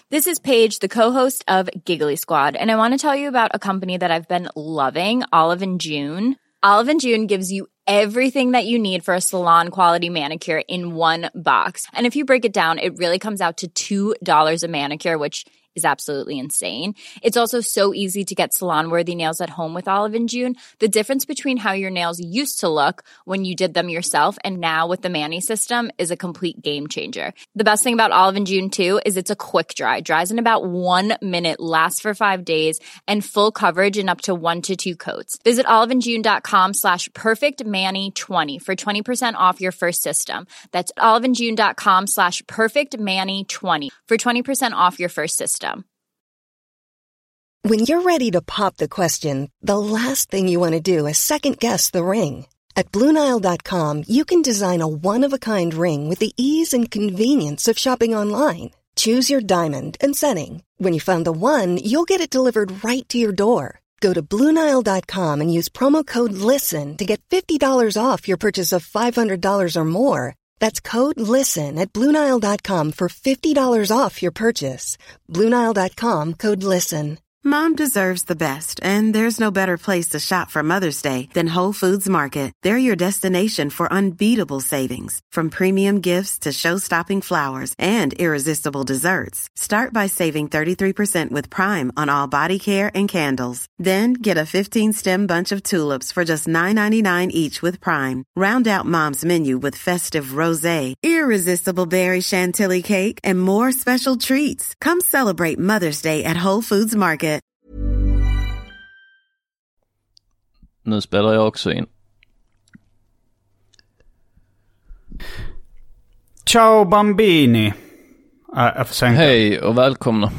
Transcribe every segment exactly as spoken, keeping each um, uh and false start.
This is Paige, the co-host of Giggly Squad, and I want to tell you about a company that I've been loving, Olive and June. Olive and June gives you everything that you need for a salon-quality manicure in one box. And if you break it down, it really comes out to two dollars a manicure, which is absolutely insane. It's also so easy to get salon-worthy nails at home with Olive and June. The difference between how your nails used to look when you did them yourself and now with the Mani system is a complete game changer. The best thing about Olive and June, too, is it's a quick dry. Dries in about one minute, lasts for five days, and full coverage in up to one to two coats. Visit oliveandjune.com slash perfectmani20 for twenty percent off your first system. That's oliveandjune.com slash perfectmani20 for twenty percent off your first system. When you're ready to pop the question, the last thing you want to do is second-guess the ring. At Blue Nile dot com, you can design a one-of-a-kind ring with the ease and convenience of shopping online. Choose your diamond and setting. When you find the one, you'll get it delivered right to your door. Go to Blue Nile dot com and use promo code LISTEN to get fifty dollars off your purchase of five hundred dollars or more. That's code LISTEN at Blue Nile dot com for fifty dollars off your purchase. Blue Nile dot com, code LISTEN. Mom deserves the best, and there's no better place to shop for Mother's Day than Whole Foods Market. They're your destination for unbeatable savings, from premium gifts to show-stopping flowers and irresistible desserts. Start by saving thirty-three percent with Prime on all body care and candles. Then get a fifteen-stem bunch of tulips for just nine ninety-nine each with Prime. Round out Mom's menu with festive rosé, irresistible berry chantilly cake, and more special treats. Come celebrate Mother's Day at Whole Foods Market. Nu spelar jag också in. Ciao bambini. Äh, jag får sänka. Hej och välkomna.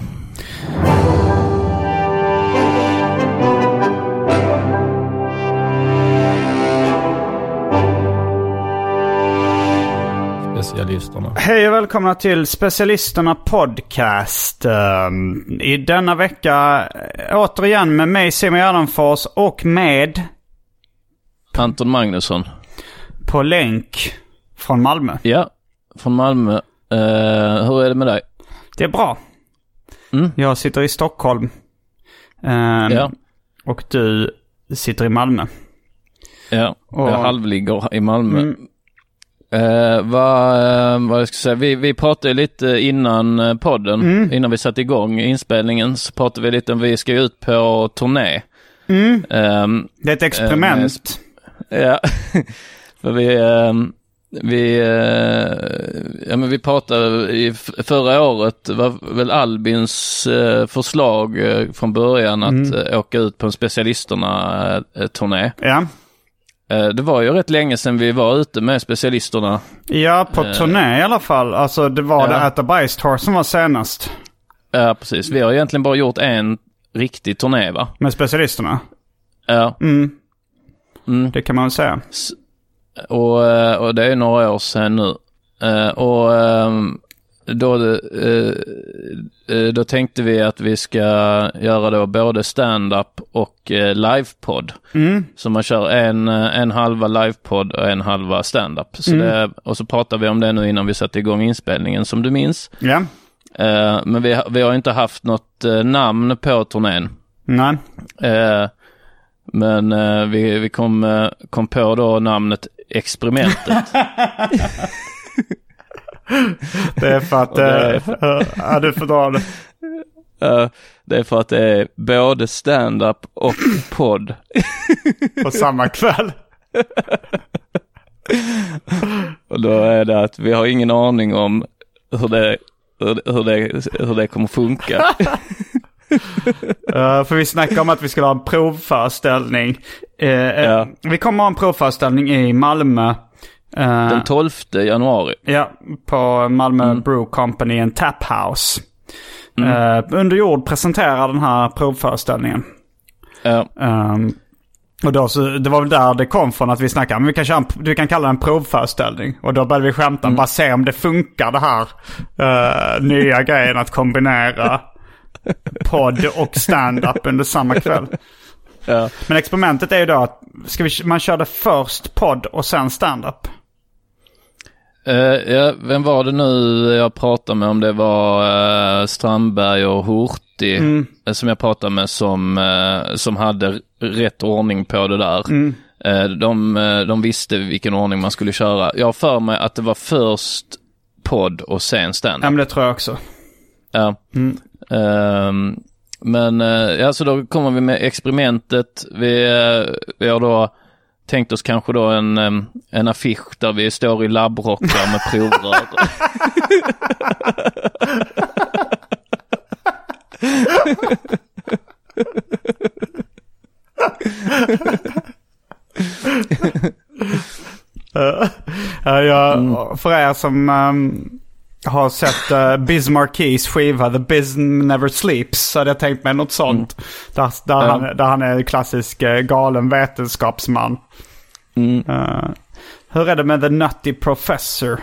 Specialisterna. Hej och välkomna till Specialisterna podcast. Um, I denna vecka återigen med mig Simon Gärdenfors och med Anton Magnusson. På länk från Malmö. Ja, från Malmö. Uh, hur är det med dig? Det är bra. Mm. Jag sitter i Stockholm. Um, ja. Och du sitter i Malmö. Ja, och jag halvligger i Malmö. Mm. Uh, vad, uh, vad jag ska säga, vi, vi pratade lite innan podden, mm. innan vi satte igång inspelningen, så pratade vi lite om vi ska ut på turné. Mm. Um, det är ett experiment. Uh, ja, för vi, uh, vi, uh, ja, men vi pratade i förra året, var väl Albins uh, förslag uh, från början att mm. uh, åka ut på en specialisterna-turné. Ja. Det var ju rätt länge sedan vi var ute med specialisterna. Ja, på turné i alla fall. Alltså det var ja. det At the Bice Tour som var senast. Ja, precis. Vi har egentligen bara gjort en riktig turné, va? Med specialisterna? Ja. Mm. Mm. Det kan man väl säga. S- och, och det är några år sedan nu. Och då, då tänkte vi att vi ska göra då både stand-up och livepodd. Mm. Så man kör en, en halva livepodd och en halva stand-up. Så mm. det, och så pratar vi om det nu innan vi satte igång inspelningen, som du minns. Ja. Uh, men vi, vi har inte haft något uh, namn på turnén. Nej. Uh, men uh, vi, vi kom, uh, kom på då namnet Experimentet. Det är för att det är för... ja, du får dra det. Uh, det är för att det är både stand-up och podd på samma kväll. Och då är det att vi har ingen aning om hur det, hur, hur det, hur det kommer funka. uh, för vi snackade om att vi skulle ha en provföreställning. Uh, ja. Vi kommer ha en provföreställning i Malmö. Uh, Den tolfte januari. Ja, på Malmö mm. Brew Company, en tap house. Mm. Uh, Underjord presenterar den här provföreställningen. Ja. Um, och då så, det var väl där det kom från att vi snackade, men vi kan, köra en, vi kan kalla det en provföreställning. Och då började vi skämta, mm. bara se om det funkar, det här uh, nya grejen att kombinera podd och stand-up under samma kväll. Ja. Men experimentet är ju då att ska vi, man körde först podd och sen stand-up. Uh, ja, vem var det nu jag pratade med, om det var uh, Strandberg och Hurtig mm. uh, som jag pratade med som, uh, som hade rätt ordning på det där. Mm. Uh, de, uh, de visste vilken ordning man skulle köra. Jag har för mig att det var först podd och sen stand-up. Ja, men det tror jag också. Ja. Mm. Uh, men uh, ja, så då kommer vi med experimentet. Vi, uh, vi har då tänkt oss kanske då en, en affisch där vi står i labbrockar med provrör. uh, uh, jag, mm. För er som um, har sett uh, Biz Marquis skiva The Biz Never Sleeps, så hade jag tänkt mig något sånt. Mm. Där, där, mm. han, där han är en klassisk uh, galen vetenskapsman. Mm. Uh, hur är det med The Nutty Professor?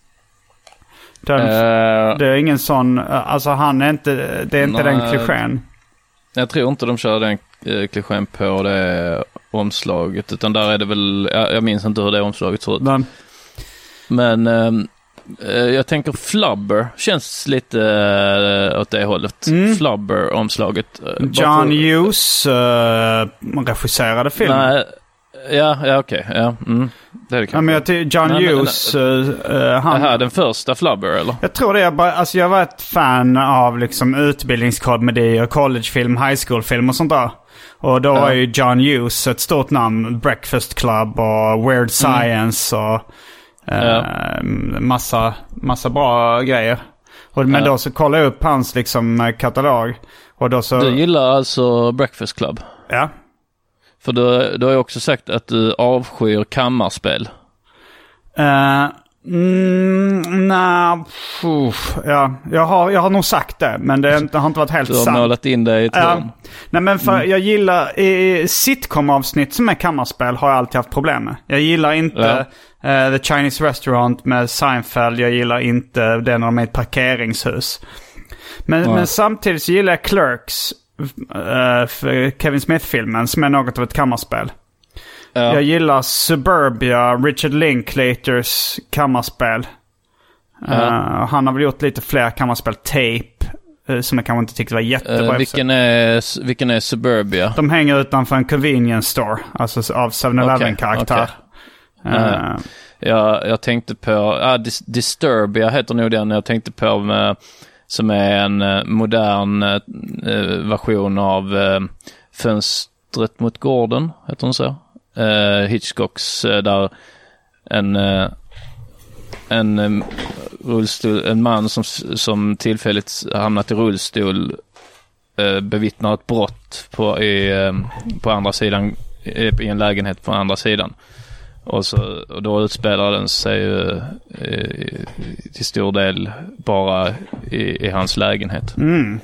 Den, uh, det är ingen sån, uh, alltså han är inte, det är inte nej, den klichén. Jag tror inte de kör den uh, klichén på det omslaget, utan där är det väl, jag, jag minns inte hur det omslaget ser ut. Men, Men um, uh, jag tänker Flubber känns lite uh, åt det hållet. Mm. Flubber-omslaget. Uh, John Hughes uh, regisserade filmen. Nej. Ja, ja okej. Okay. Ja, mm. Det är det kanske. Ja, men jag ty- John nej, Hughes... Nej, nej. Uh, han... Det här den första Flubber, eller? Jag tror det. Jag, bara, alltså jag var ett fan av liksom utbildningskomedi och collegefilm, high school-film och sånt där. Och då var ja. ju John Hughes ett stort namn. Breakfast Club och Weird Science mm. och uh, ja. massa, massa bra grejer. Och, men ja. då så kollade jag upp hans liksom katalog. Och då så... Du gillar alltså Breakfast Club? Ja. För du, du har ju också sagt att du avskyr kammarspel. Uh, mm, nej, ja, jag har, jag har nog sagt det, men det, det har inte varit helt sant. Du har sant. målat in det i ett uh, Nej, men för mm. jag gillar i sitcom-avsnitt som är kammarspel har jag alltid haft problem med. Jag gillar inte ja. uh, The Chinese Restaurant med Seinfeld. Jag gillar inte det när de är ett parkeringshus. Men, ja. men samtidigt så gillar jag Clerks. Uh, för Kevin Smith-filmen som är något av ett kammarspel. Ja. Jag gillar Suburbia, Richard Linklaters kammarspel. Ja. Uh, han har väl gjort lite fler kammarspel. Tape, uh, som jag kanske inte tyckte var jättebra. Uh, vilken, är, vilken är Suburbia? De hänger utanför en convenience store, alltså av seven eleven-karaktär. Okay, okay. uh, uh, jag, jag tänkte på uh, Dis- Disturbia heter nog den jag tänkte på med, som är en uh, modern uh, version av uh, Fönstret mot gården, heter den så? Uh, Hitchcocks, uh, där en uh, en um, rullstol, en man som, som tillfälligt hamnat i rullstol uh, bevittnar ett brott på, i, uh, på andra sidan, i, i en lägenhet på andra sidan. Och, så, och då utspelar den sig uh, i, till stor del bara i, i hans lägenhet. Mm.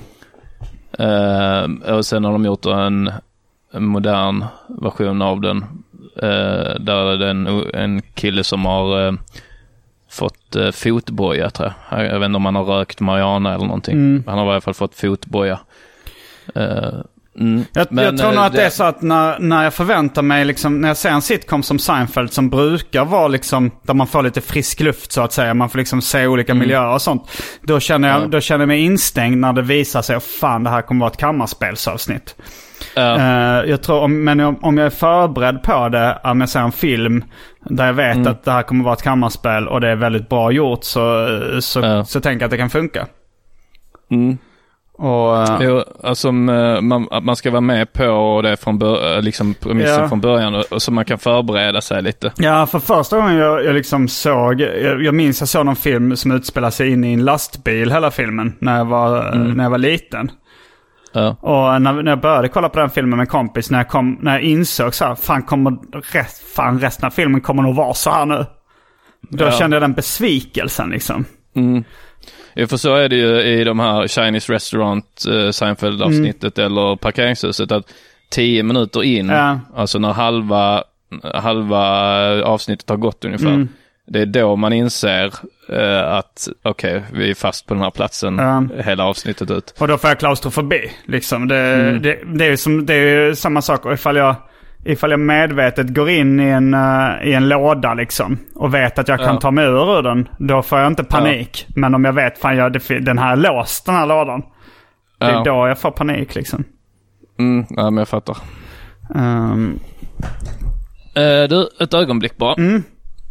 Uh, och sen har de gjort en, en modern version av den uh, där det är en, en kille som har uh, fått uh, fotboja, tror jag. Jag vet inte om han har rökt marijuana eller någonting. Mm. Han har i alla fall fått fotboja. Uh, Mm. Jag, Men, jag tror nog att det... det är så att när, när jag förväntar mig liksom, när jag ser en sitcom som Seinfeld som brukar vara liksom, där man får lite frisk luft så att säga, man får liksom se olika mm. miljöer och sånt, då känner jag, ja. då känner jag mig instängd när det visar sig, oh, fan, det här kommer vara ett kammarspelsavsnitt. Ja. Uh, jag tror, om, men om, om jag är förberedd på det, om jag ser en film där jag vet mm. att det här kommer vara ett kammarspel och det är väldigt bra gjort, så, så, ja. så, så tänker jag att det kan funka. Mm. Och, uh, jo, alltså, man, man ska vara med på det från bör, liksom premissen ja. från början, och, så man kan förbereda sig lite. Ja, för första gången jag, jag liksom såg, jag, jag minns jag såg någon film som utspelar sig in i en lastbil hela filmen när jag var, mm. när jag var liten. Ja. Och när, när jag började kolla på den filmen med en kompis, när jag, kom, när jag insåg så här, fan, kommer rest, fan resten av filmen kommer nog vara så här nu. Då ja. kände jag den besvikelsen liksom. Mm. Ja, för så är det ju i de här Chinese Restaurant, uh, Seinfeld-avsnittet mm. eller Parkeringshuset, att tio minuter in, ja. alltså när halva, halva avsnittet har gått ungefär, mm. det är då man inser uh, att okej, okay, vi är fast på den här platsen ja. hela avsnittet ut. Och då får jag klaustrofobi, liksom. Det, mm. det, det, är ju som, det är ju samma sak, och ifall jag ifall jag medvetet går in i en, uh, i en låda liksom och vet att jag kan ja. ta mig ur, ur den, då får jag inte panik. Ja. Men om jag vet fan jag, det, den här är låst, den här lådan, det är ja. då jag får panik liksom. Mm, ja, men jag fattar. Um. Uh, du, ett ögonblick bara. Mm.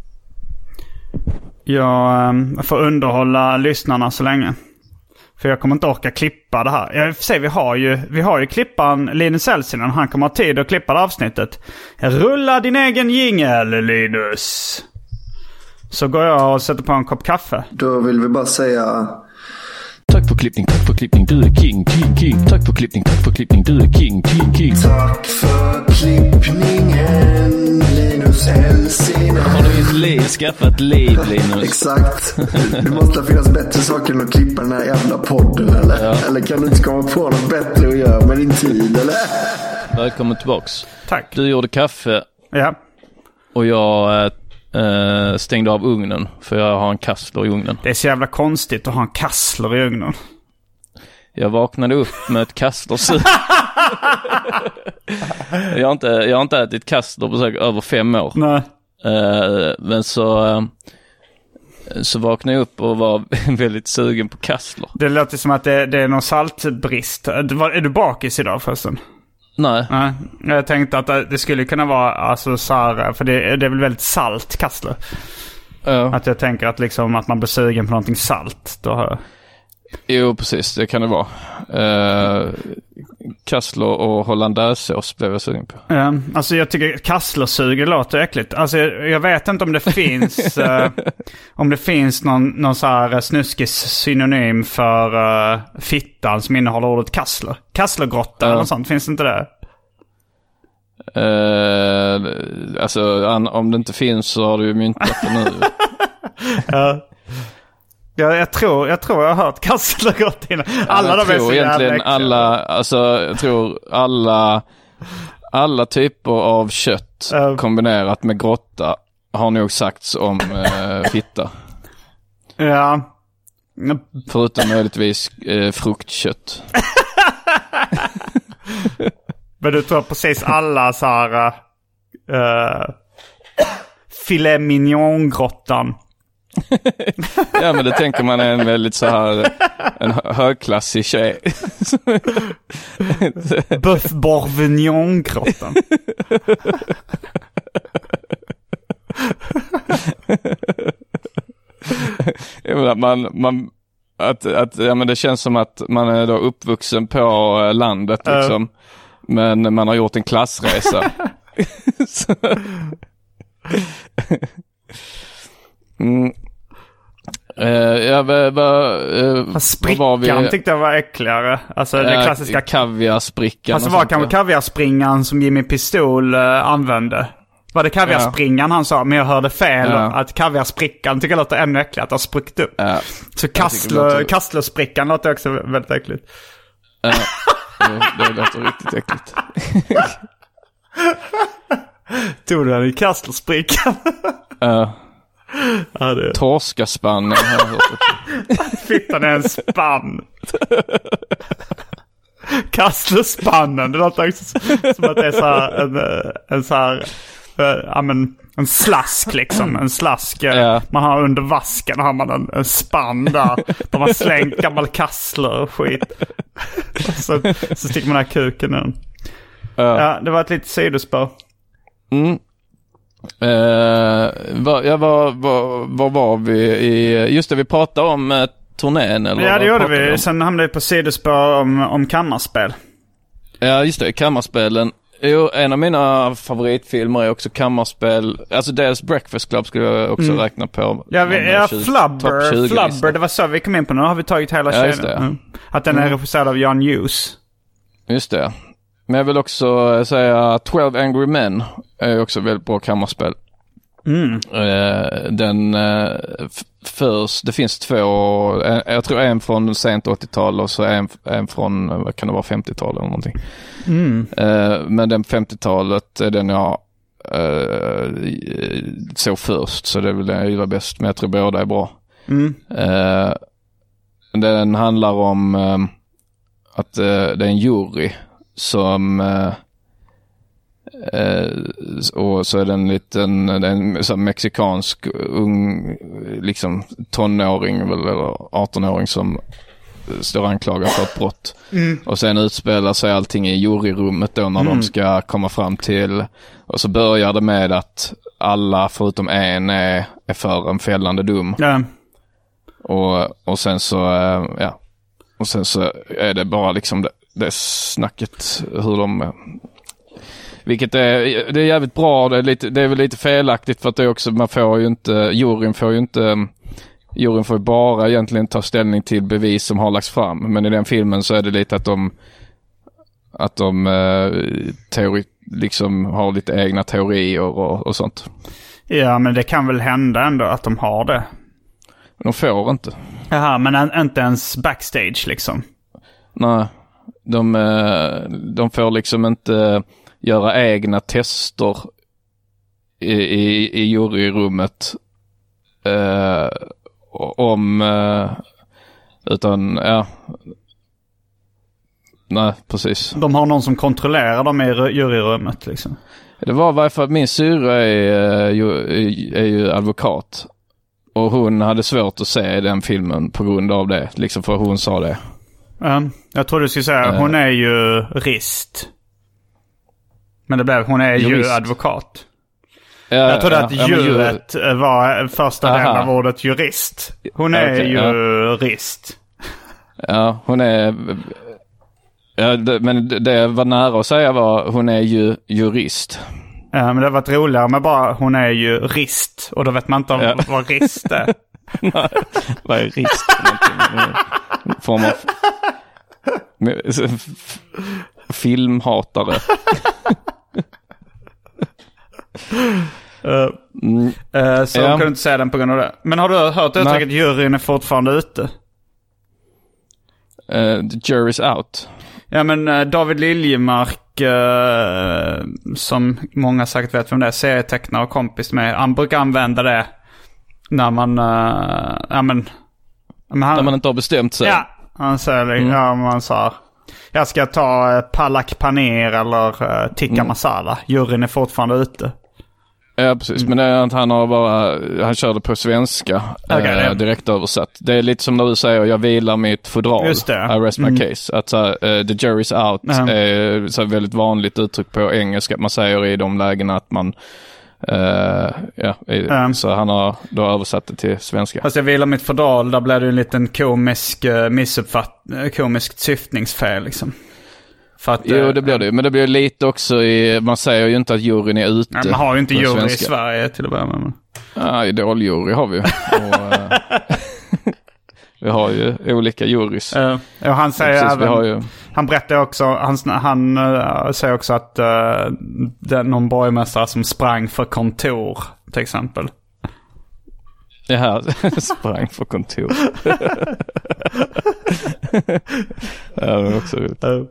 Jag um, får underhålla lyssnarna så länge. För jag kommer inte orka klippa det här. Jag får se, vi har ju, vi har ju klippan Linus Elsinen. Han kommer ha tid att klippa det avsnittet. Rulla din egen jingle, Linus. Så går jag och sätter på en kopp kaffe. Då vill vi bara säga... Tack för klippning, tack för klippning, du är king, king, king. Tack för klippning, tack för klippning, du är king, king, king. Tack för klippningen, Linus Elsinen. Har du ett liv, skaffat liv, Linus? Exakt. Det måste finnas bättre saker än att klippa den här jävla podden, eller? Ja. Eller kan du inte komma på något bättre att göra med din tid, eller? Välkommen tillbaks. Tack. Du gjorde kaffe. Ja. Och jag äh, stängde av ugnen, för jag har en kassler i ugnen. Det är så jävla konstigt att ha en kassler i ugnen. Jag vaknade upp med ett kasslersug. jag, har inte, jag har inte ätit kassler på säkert över fem år. Nej. Uh, men så, uh, så vaknade jag upp och var väldigt sugen på kassler. Det låter som att det, det är någon saltbrist. Är du bakis idag förresten? Nej. Nej. Jag tänkte att det skulle kunna vara alltså, så här, för det, det är väl väldigt salt kassler. Uh. Att jag tänker att, liksom, att man blir sugen på någonting salt. Då har jag... Jo, precis. Det kan det vara. Uh, kassler och hollandaisesås blev jag sugen på. Ja, alltså jag tycker kasslersuger låter äckligt. Alltså jag, jag vet inte om det finns uh, om det finns någon, någon så här snuskig synonym för uh, fittan som innehåller ordet kassler. Kasslergrotta uh. eller något sånt. Finns det inte det? Uh, alltså an, om det inte finns så har du ju myntat det nu. Ja. Ja, jag tror jag tror jag har hört kasslergrotta innan. Alla jag de är tror så egentligen alla, alltså jag tror alla alla typer av kött uh. kombinerat med grotta har nog sagts om uh, fitta. Ja. Förutom möjligtvis uh, fruktkött. Men du tror precis alla så här uh, filet mignon-grottan. Ja, men det tänker man är en väldigt så här en högklassig tjej. Bœuf bourguignon-grottan. man, man, att, att, ja, men det känns som att man är då uppvuxen på landet liksom. Uh. Men man har gjort en klassresa. mm. Uh, ja, va, va, uh, sprickan vad vi... tyckte jag var äckligare. Alltså uh, den klassiska kaviarsprickan. Alltså var kanske kaviarspringan som Jimmy Pistol uh, använde. Var det kaviarspringan ja. han sa, men jag hörde fel ja. att kaviarsprickan tycker jag låter ännu äckligt att det har spruckit upp. Ja. Så kassler, låter... kasslersprickan låter också väldigt äckligt. Ja, det, det låter riktigt äckligt. Tog du den i kasslersprickan? Ja. Ja, det... Torskaspann. Fittan är en spann. Kasslerspannen. Det låter också som att det är så här, en, en så här, ja, men, en slask liksom. En slask ja. Man har under vasken har man en, en spann där. Där man slängt gammal kassler och skit. Och så, så sticker man här kuken in. Ja. Ja, det var ett litet sidospår. Mm. Uh, var, ja, var, var, var var vi i, just det, vi pratade om uh, turnén eller ja det gjorde vi, sen hamnade vi på sidospår om, om kammarspel. Ja just det, kammarspelen. Jo, en av mina favoritfilmer är också kammarspel, alltså dels Breakfast Club skulle jag också mm. räkna på. Ja, vi, ja tjugo, Flubber, Flubber det var så vi kom in på, nu har vi tagit hela ja, kedjan mm. Att den är mm. regisserad av John Hughes. Just det. Men jag vill också säga twelve Angry Men är också väldigt bra kammarspel. Mm. Den f- först, det finns två, jag tror en från sent åttiotal och så en, en från, vad kan det vara, femtiotal eller någonting. Mm. Men den femtiotalet är den jag såg först, så det är väl den jag gillar bäst, men jag tror båda är bra. Mm. Den handlar om att det är en jury som Eh, och så är det en liten en så mexikansk ung liksom tonåring eller arton-åring som står anklagad för ett brott. Mm. Och sen utspelar sig allting i juryrummet då när mm. de ska komma fram till, och så börjar det med att alla förutom en är, är för en fällande dom. Ja. Och, och sen så ja och sen så är det bara liksom det, det snacket hur de, vilket är, det är jävligt bra, det är, lite, det är väl lite felaktigt för att det också, man får ju inte, juryn får ju inte juryn får ju bara egentligen ta ställning till bevis som har lagts fram, men i den filmen så är det lite att de att de eh, teori, liksom har lite egna teorier och, och sånt. Ja, men det kan väl hända ändå att de har det. Men de får inte. Jaha, men en, inte ens backstage liksom. Nej, de, de får liksom inte göra egna tester i, i, i juryrummet eh, om eh, utan ja nej, precis. De har någon som kontrollerar dem i juryrummet liksom. Det var varför min syra är, är, är ju advokat. Och hon hade svårt att se den filmen på grund av det. Liksom för hon sa det. Um, jag tror du skulle säga, uh, hon är ju rist. Men det blev, hon är jurist. Ju advokat. Ja, jag trodde ja, att ja, juret ju... var första delen av ordet jurist. Hon är okay, ju ja. rist. Ja, hon är... Ja, det, men det var nära att säga var hon är ju jurist. Ja, men det har varit roligare med bara hon är ju rist. Och då vet man inte om ja. vad rist är. Nej, vad är rist? Form av filmhatare. uh, mm. uh, så ja. kan du inte säga den på grund av det. Men har du hört uttrycket att juryn är fortfarande ute? Uh, the jury's out. Ja, men uh, David Liljemark, uh, som många sagt vet vem det är, serietecknare och kompis med, han brukar använda det när man, uh, ja men, men han, när man inte har bestämt sig. Ja, han säger det, mm. ja man sa, jag ska ta uh, palak paneer eller uh, tikka mm. masala, juryn är fortfarande ute. Ja, precis. Mm. Men det är att han har bara, han körde på svenska okay, eh, direkt översatt. Det är lite som när du säger, jag vilar mitt fodral. Just det. I rest my mm. case. Att uh, the jury's out mm. är så väldigt vanligt uttryck på engelska. Man säger i de lägena att man, uh, ja, mm. så han har då översatt det till svenska. Fast jag vilar mitt fodral, där blev det en liten komisk uh, missuppfatt, uh, komiskt syftningsfel liksom. För att, jo, det blir det. Men det blir lite också i, man säger ju inte att juryn är ute. Nej, man har ju inte jury i Sverige till att börja med. Ja, idoljury har vi. Och, uh, vi har ju olika jurys. Uh, och han säger ja, precis, även, ju... han berättar också, han, han uh, säger också att uh, det är någon borgmästare som sprang för kontor, till exempel. Det här sprang för kontor. Ja, det är också roligt. Uh.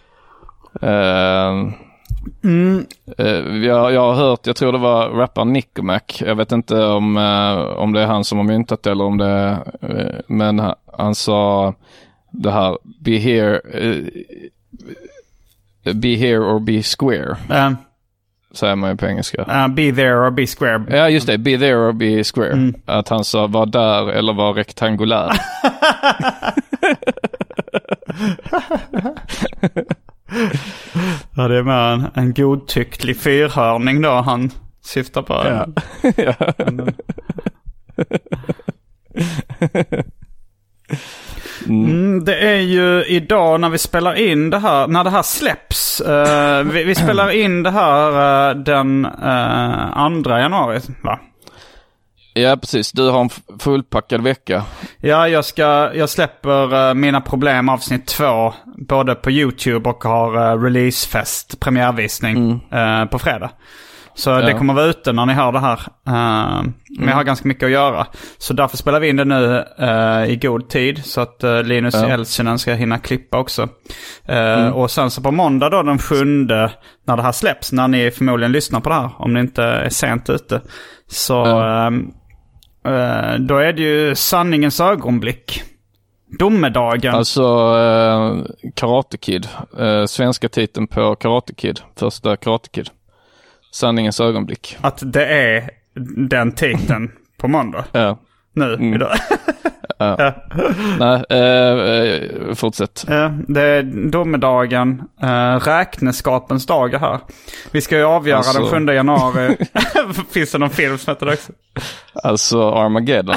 Uh, mm. uh, jag, jag har hört, jag tror det var rapparen Nickomac. Jag vet inte om, uh, om det är han som har myntat eller om det är, uh, men han, han sa det här, be here uh, be here or be square. Uh. Säger man ju på engelska. Uh, be there or be square. Ja, just det, be there or be square. Mm. Att han sa var där eller var rektangulär. Ja, det är med en, en godtycklig fyrhörning då han syftar på. Ja. Ja. Mm, det är ju idag när vi spelar in det här, när det här släpps. Uh, vi, vi spelar in det här uh, den uh, andra januari, va? Ja, precis. Du har en fullpackad vecka. Ja, jag ska jag släpper uh, Mina problem avsnitt två både på YouTube och har uh, releasefest, premiärvisning mm. uh, på fredag. Så ja. Det kommer vara ute när ni hör det här. Uh, mm. Men jag har ganska mycket att göra. Så därför spelar vi in det nu uh, i god tid. Så att uh, Linus ja. Elsinen ska hinna klippa också. Uh, mm. Och sen så på måndag då, den sjunde, när det här släpps, när ni förmodligen lyssnar på det här, om det inte är sent ute, så ja. uh, uh, då är det ju sanningens ögonblick. Domedagen. Alltså uh, Karate Kid. Uh, svenska titeln på Karate Kid. Första Karate Kid. Sanningens ögonblick. Att det är den titeln på måndag. Ja. Nu, mm. idag. Ja. Ja. Nej, eh, fortsätt. Ja, det är domedagen, eh, räkneskapens dag här. Vi ska ju avgöra alltså... den sjunde januari. Finns det någon film som heter det också? Alltså Armageddon.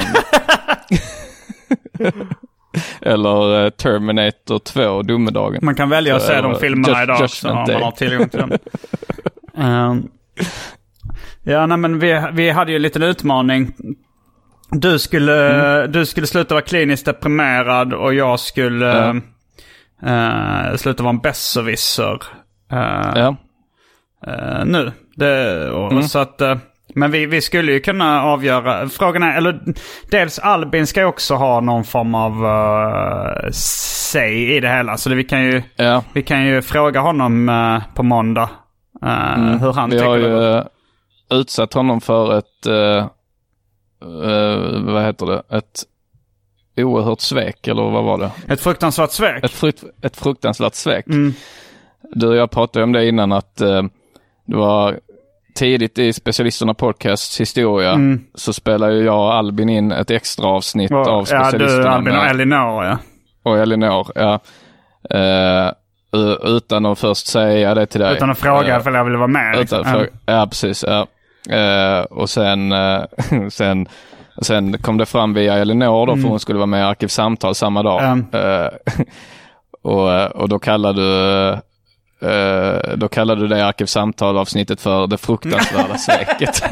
Eller uh, Terminator två, domedagen. Man kan välja att se de filmerna just, idag också, om man har tillgång till dem. um, ja, nej, men vi, vi hade ju en liten utmaning. Du skulle, mm. du skulle sluta vara kliniskt deprimerad och jag skulle mm. uh, sluta vara en besserwisser uh, ja. uh, nu. Det, och, mm. så att, uh, men vi, vi skulle ju kunna avgöra. Frågan är, eller dels Albin ska ju också ha någon form av uh, say i det hela. Så det, vi, kan ju, ja. vi kan ju fråga honom uh, på måndag uh, mm. hur han vi tycker. Vi har ju uh, utsatt honom för ett... Uh... Uh, vad heter det? Ett oerhört svek, eller vad var det? Ett fruktansvärt svek. Ett, frukt, ett fruktansvärt svek. Mm. Du och jag pratade om det innan, att uh, det var tidigt i Specialisterna Podcasts historia, mm. så spelade ju jag och Albin in ett extra avsnitt och, av Specialisterna. Ja, du, Albin och Elinor, ja. Och Elinor, ja. Uh, utan att först säga det till dig. Utan att fråga uh, för jag ville vara med. Utan liksom. fråga, ja, precis, ja. Uh, och sen, uh, sen sen kom det fram via Elinor då, mm. för hon skulle vara med i Arkivsamtal samma dag. Mm. Uh, och, och då kallade du uh, då kallade du det Arkivsamtal avsnittet för det fruktansvärda sveket.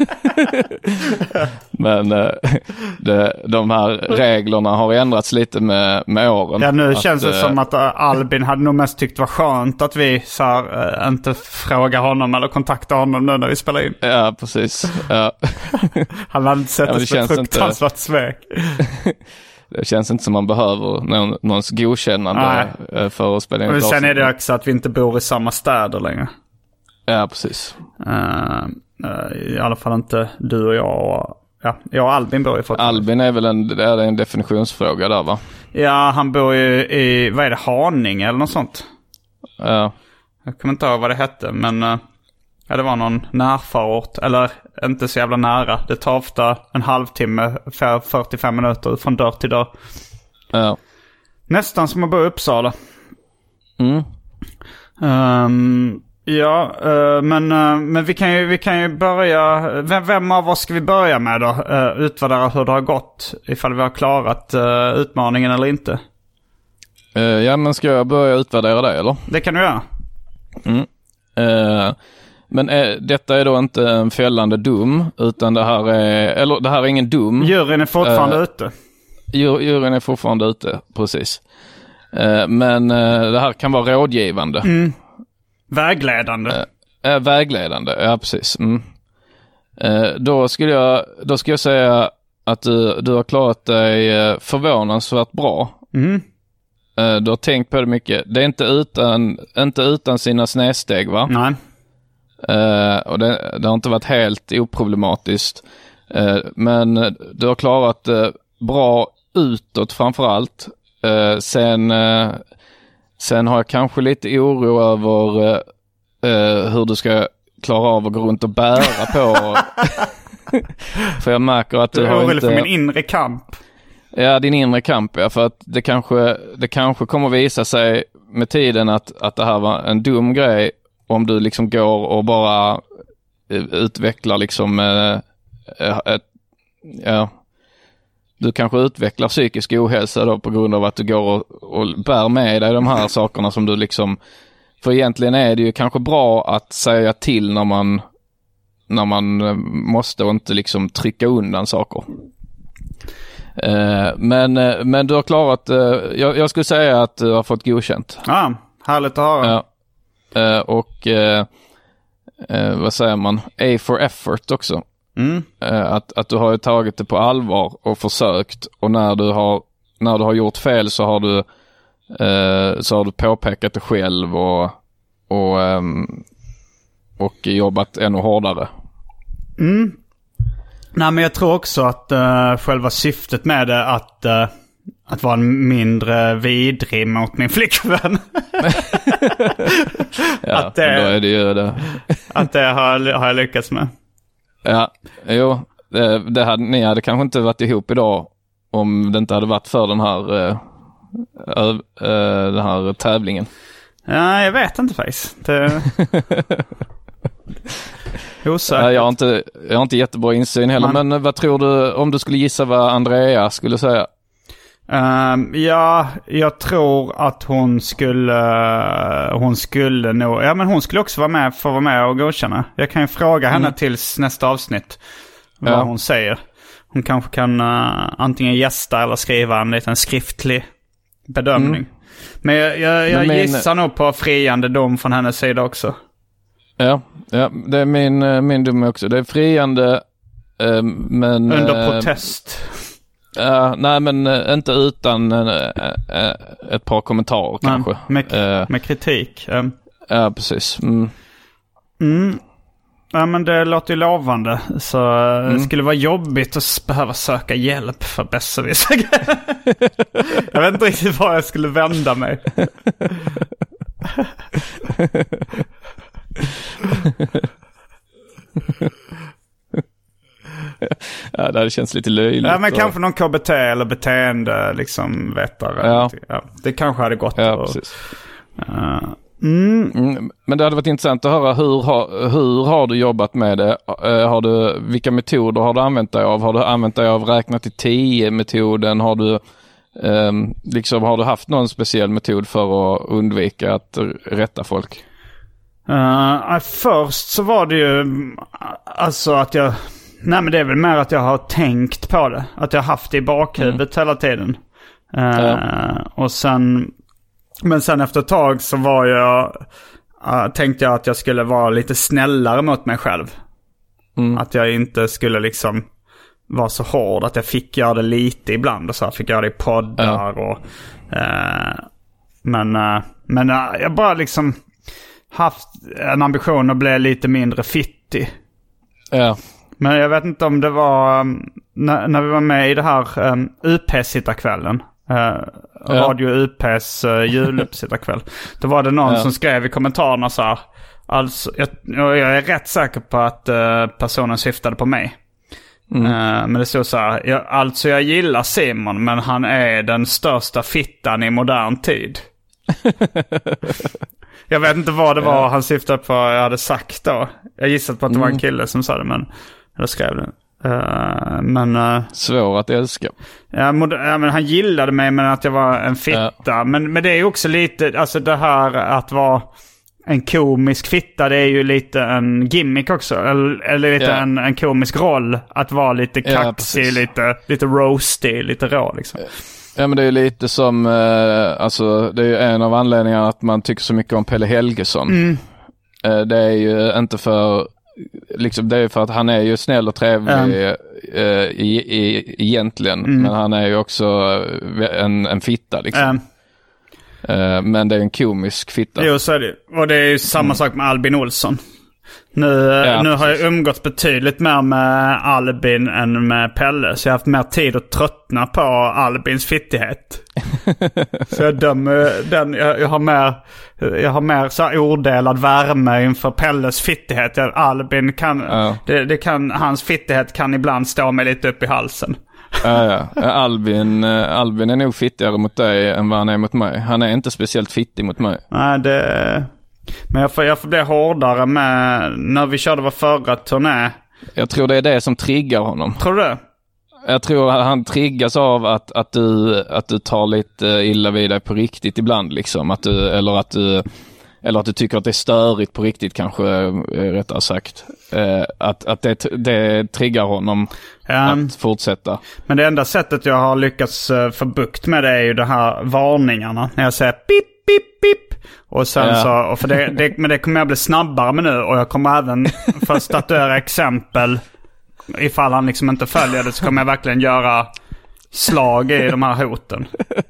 Men uh, det, de här reglerna har ändrats lite med, med åren. Ja, nu att, känns det uh, som att Albin hade nog mest tyckt var skönt att vi så här, uh, inte frågar honom eller kontaktar honom nu när vi spelar in. Ja, precis. Ja. Han hade inte sett ja, det som ett fruktansvärt inte... svek. Det känns inte som man behöver någon, någons godkännande Nej. för att spela in. Men sen är det också att vi inte bor i samma städer längre. Ja, precis. Uh, uh, I alla fall inte du och jag. Och, ja, jag och Albin bor ju fortfarande. Albin är väl en, det är en definitionsfråga där, va? Ja, han bor ju i, vad är det, Haninge eller något sånt? Ja. Jag kommer inte ihåg vad det hette, men... Uh, Ja, det var någon närförort, eller inte så jävla nära. Det tar ofta en halvtimme, fyrtiofem minuter från dörr till dörr. Ja. Nästan som att bo i Uppsala. Mm. Um, ja, uh, men, uh, men vi kan ju, vi kan ju börja... Vem, vem av oss ska vi börja med då? Uh, utvärdera hur det har gått, ifall vi har klarat uh, utmaningen eller inte. Uh, ja, men ska jag börja utvärdera det, eller? Det kan du göra. Mm. Uh... Men är, detta är då inte en fällande dum, utan det här är, eller det här är ingen dum. Juryn är fortfarande uh, ute. Jur, juryn är fortfarande ute, precis. Uh, men uh, det här kan vara rådgivande. Mm. Vägledande. Uh, uh, vägledande, ja precis. Mm. Uh, då skulle jag, då skulle jag säga att du, du har klarat dig förvånansvärt bra. Mm. Uh, du har tänkt på det mycket. Det är inte utan, inte utan sina snedsteg, va? Nej. Uh, och det, det har inte varit helt oproblematiskt. Uh, men du har klarat det uh, bra utåt framförallt. Uh, sen, uh, sen har jag kanske lite oro över uh, uh, hur du ska klara av att gå runt och bära på. För jag märker att du, du har inte... för min inre kamp. Ja, din inre kamp, ja. För att det kanske, det kanske kommer visa sig med tiden att, att det här var en dum grej. Om du liksom går och bara utvecklar liksom äh, ett, ja, du kanske utvecklar psykisk ohälsa då på grund av att du går och, och bär med dig de här sakerna som du liksom, för egentligen är det ju kanske bra att säga till när man när man måste och inte liksom trycka undan saker. Äh, men, men du har klarat, äh, jag, jag skulle säga att du har fått godkänt. Ja, härligt att höra. Ja. Uh, och uh, uh, vad säger man? A for effort också. Mm. Uh, att, att du har tagit det på allvar och försökt, och när du har när du har gjort fel så har du uh, så har du påpekat det själv och och, um, och jobbat ännu hårdare. Mm. Nej, men jag tror också att uh, själva syftet med det att uh... att vara en mindre vidrig mot min flickvän. ja, att det, då är det ju det. Att det har, har jag lyckats med. Ja, jo. Det, det hade, ni hade kanske inte varit ihop idag om det inte hade varit för den här, äh, äh, den här tävlingen. Ja, jag vet inte faktiskt. Det... Ja, jag har inte, jag har inte jättebra insyn heller, Man. men vad tror du, om du skulle gissa vad Andrea skulle säga? Um, ja, jag tror att hon skulle, hon skulle nog, ja men hon skulle också vara med för att vara med och godkänna. Jag kan ju fråga henne mm. tills nästa avsnitt vad ja. hon säger. Hon kanske kan uh, antingen gästa eller skriva en liten skriftlig bedömning. Mm. Men jag, jag, jag men gissar min... nog på friande dom från hennes sida också. Ja, ja, det är min, min dom också. Det är friande, eh, men... Under protest. Uh, nej, men uh, inte utan uh, uh, ett par kommentarer nej, kanske. Med, uh, med kritik. Um. Ja, uh, precis. Mm. Mm. Ja, men det låter ju lovande. Så mm. det skulle vara jobbigt att behöva söka hjälp för besserwisser. Jag vet inte riktigt var jag skulle vända mig. Ja, det hade känts lite löjligt. Ja, men och... kanske någon K B T eller beteende liksom vetare. Ja. Ja, det kanske hade gått. Ja, och... precis. Uh, mm. Mm, men det hade varit intressant att höra hur, har, hur har du jobbat med det? Uh, har du, vilka metoder har du använt dig av? Har du använt dig av räkna till tio metoden? Har du um, liksom, har du haft någon speciell metod för att undvika att rätta folk? Uh, först så var det ju alltså att jag nej men det är väl mer att jag har tänkt på det. Att jag har haft det i bakhuvudet mm. hela tiden. Uh, ja. Och sen men sen efter ett tag så var jag uh, tänkte jag att jag skulle vara lite snällare mot mig själv. Mm. Att jag inte skulle liksom vara så hård. Att jag fick göra det lite ibland. Och så här, fick göra det i poddar. Ja. Och, uh, men uh, men uh, jag bara liksom haft en ambition att bli lite mindre fittig. Ja. Men jag vet inte om det var um, när, när vi var med i det här um, U P-sittarkvällen. Uh, ja. Radio U P:s uh, juluppsittarkväll. Då var det någon ja. som skrev i kommentarerna så här. Alltså, jag, jag är rätt säker på att uh, personen syftade på mig. Mm. Uh, men det stod så här. Jag, alltså jag gillar Simon, men han är den största fittan i modern tid. Jag vet inte vad det var ja. han syftade på jag hade sagt då. Jag gissade på att det mm. var en kille som sa det, men jag skrev det. Uh, men, uh, Svår att älska. Ja, mod- ja, men han gillade mig, men att jag var en fitta. Ja. Men, men det är ju också lite, alltså det här att vara en komisk fitta, det är ju lite en gimmick också. Eller, eller lite ja. en, en komisk roll. Att vara lite kaxig, ja, lite, lite roasty, lite rå liksom. Ja, men det är lite som, eh, alltså det är ju en av anledningarna att man tycker så mycket om Pelle Helgesson. Mm. Eh, det är ju inte för, liksom det är för att han är ju snäll och trevlig mm. eh, i, i, egentligen. Mm. Men han är ju också en, en fitta liksom. Mm. Eh, men det är en komisk fitta. Jo, så är det. Och det är ju samma mm. sak med Albin Olsson. Nu, ja, nu har jag umgått betydligt mer med Albin än med Pelle. Så jag har haft mer tid att tröttna på Albins fittighet. Så jag dömer den. Jag, jag har mer, jag har mer så här odelad värme inför Pelles fittighet. Albin kan, ja. det, det kan, hans fittighet kan ibland stå mig lite upp i halsen. Ja, ja. Albin, Albin är nog fittigare mot dig än vad han är mot mig. Han är inte speciellt fittig mot mig. Nej, det... Men jag får, jag får bli hårdare med när vi körde vår förra turné. Jag tror det är det som triggar honom. Tror du? Jag tror att han triggas av att, att, du, att du tar lite illa vid dig på riktigt ibland. Liksom. Att du, eller, att du, eller att du tycker att det är störigt på riktigt kanske, rättare sagt. Eh, att att det, det triggar honom um, att fortsätta. Men det enda sättet jag har lyckats få bukt med det är ju de här varningarna. När jag säger pip, pip, pip. Och sen ja. så, och för det, det, men det kommer jag bli snabbare med nu. Och jag kommer även för att statuera exempel. Ifall han liksom inte följer det så kommer jag verkligen göra slag i de här hoten.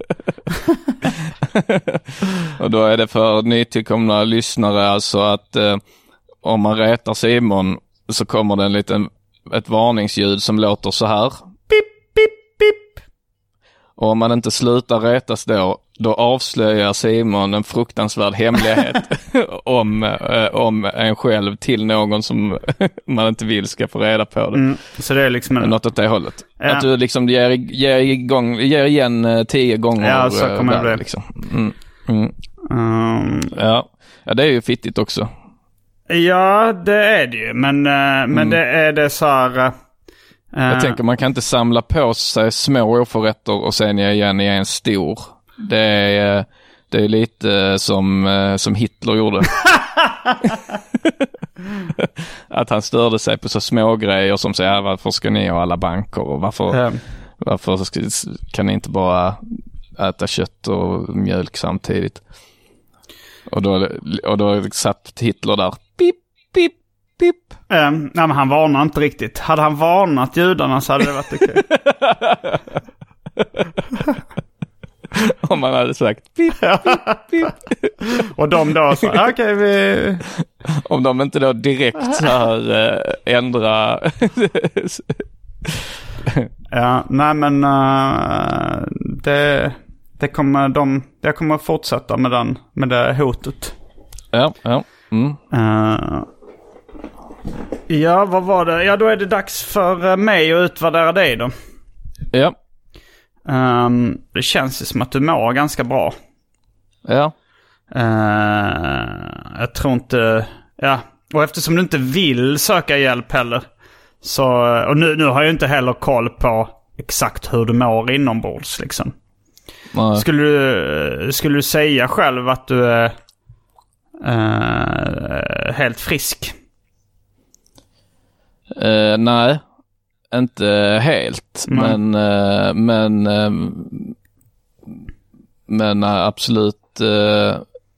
Och då är det för nytillkomna lyssnare alltså att eh, om man rätar Simon så kommer det en liten, ett varningsljud som låter så här. Pip, pip, pip. Och om man inte slutar retas då, då avslöjar Simon en fruktansvärd hemlighet om, eh, om en själv till någon som man inte vill ska få reda på det. Mm, så det är liksom en... något åt det hållet. Ja. Att du liksom ger, ger, igång, ger igen eh, tio gånger. Ja, så kommer det bli. Liksom. Mm. Mm. Um... Ja. ja, det är ju fittigt också. Ja, det är det ju. Men, uh, men mm. det är det så här... Uh... Jag tänker man kan inte samla på sig små oförrätter och sen ge igen i en stor. Det är, det är lite som, som Hitler gjorde. Att han störde sig på så små grejer som säger varför ska ni ha alla banker och varför, mm. varför ska, kan ni inte bara äta kött och mjölk samtidigt. Och då, och då satt Hitler där. Pip, pip. Pip. Um, nej, men han varnar inte riktigt. Hade han varnat judarna så hade det varit okej. Om man hade sagt pip, pip, pip. Och de då sa, okej okay, vi... Om de inte då direkt så här äh, ändra... Ja, nej men uh, det, det kommer de... Jag kommer fortsätta med den, med det hotet. Ja, ja. Mm. Uh, Ja, vad var det? Ja, då är det dags för mig att utvärdera dig då. Ja. Um, det känns ju som att du mår ganska bra. Ja. Uh, jag tror inte... Ja, och eftersom du inte vill söka hjälp heller. Så, och nu, nu har jag inte heller koll på exakt hur du mår inombords liksom. Nej. Skulle du, skulle du säga själv att du är uh, helt frisk? Uh, nej, inte helt, mm. men uh, men uh, men uh, absolut. Uh...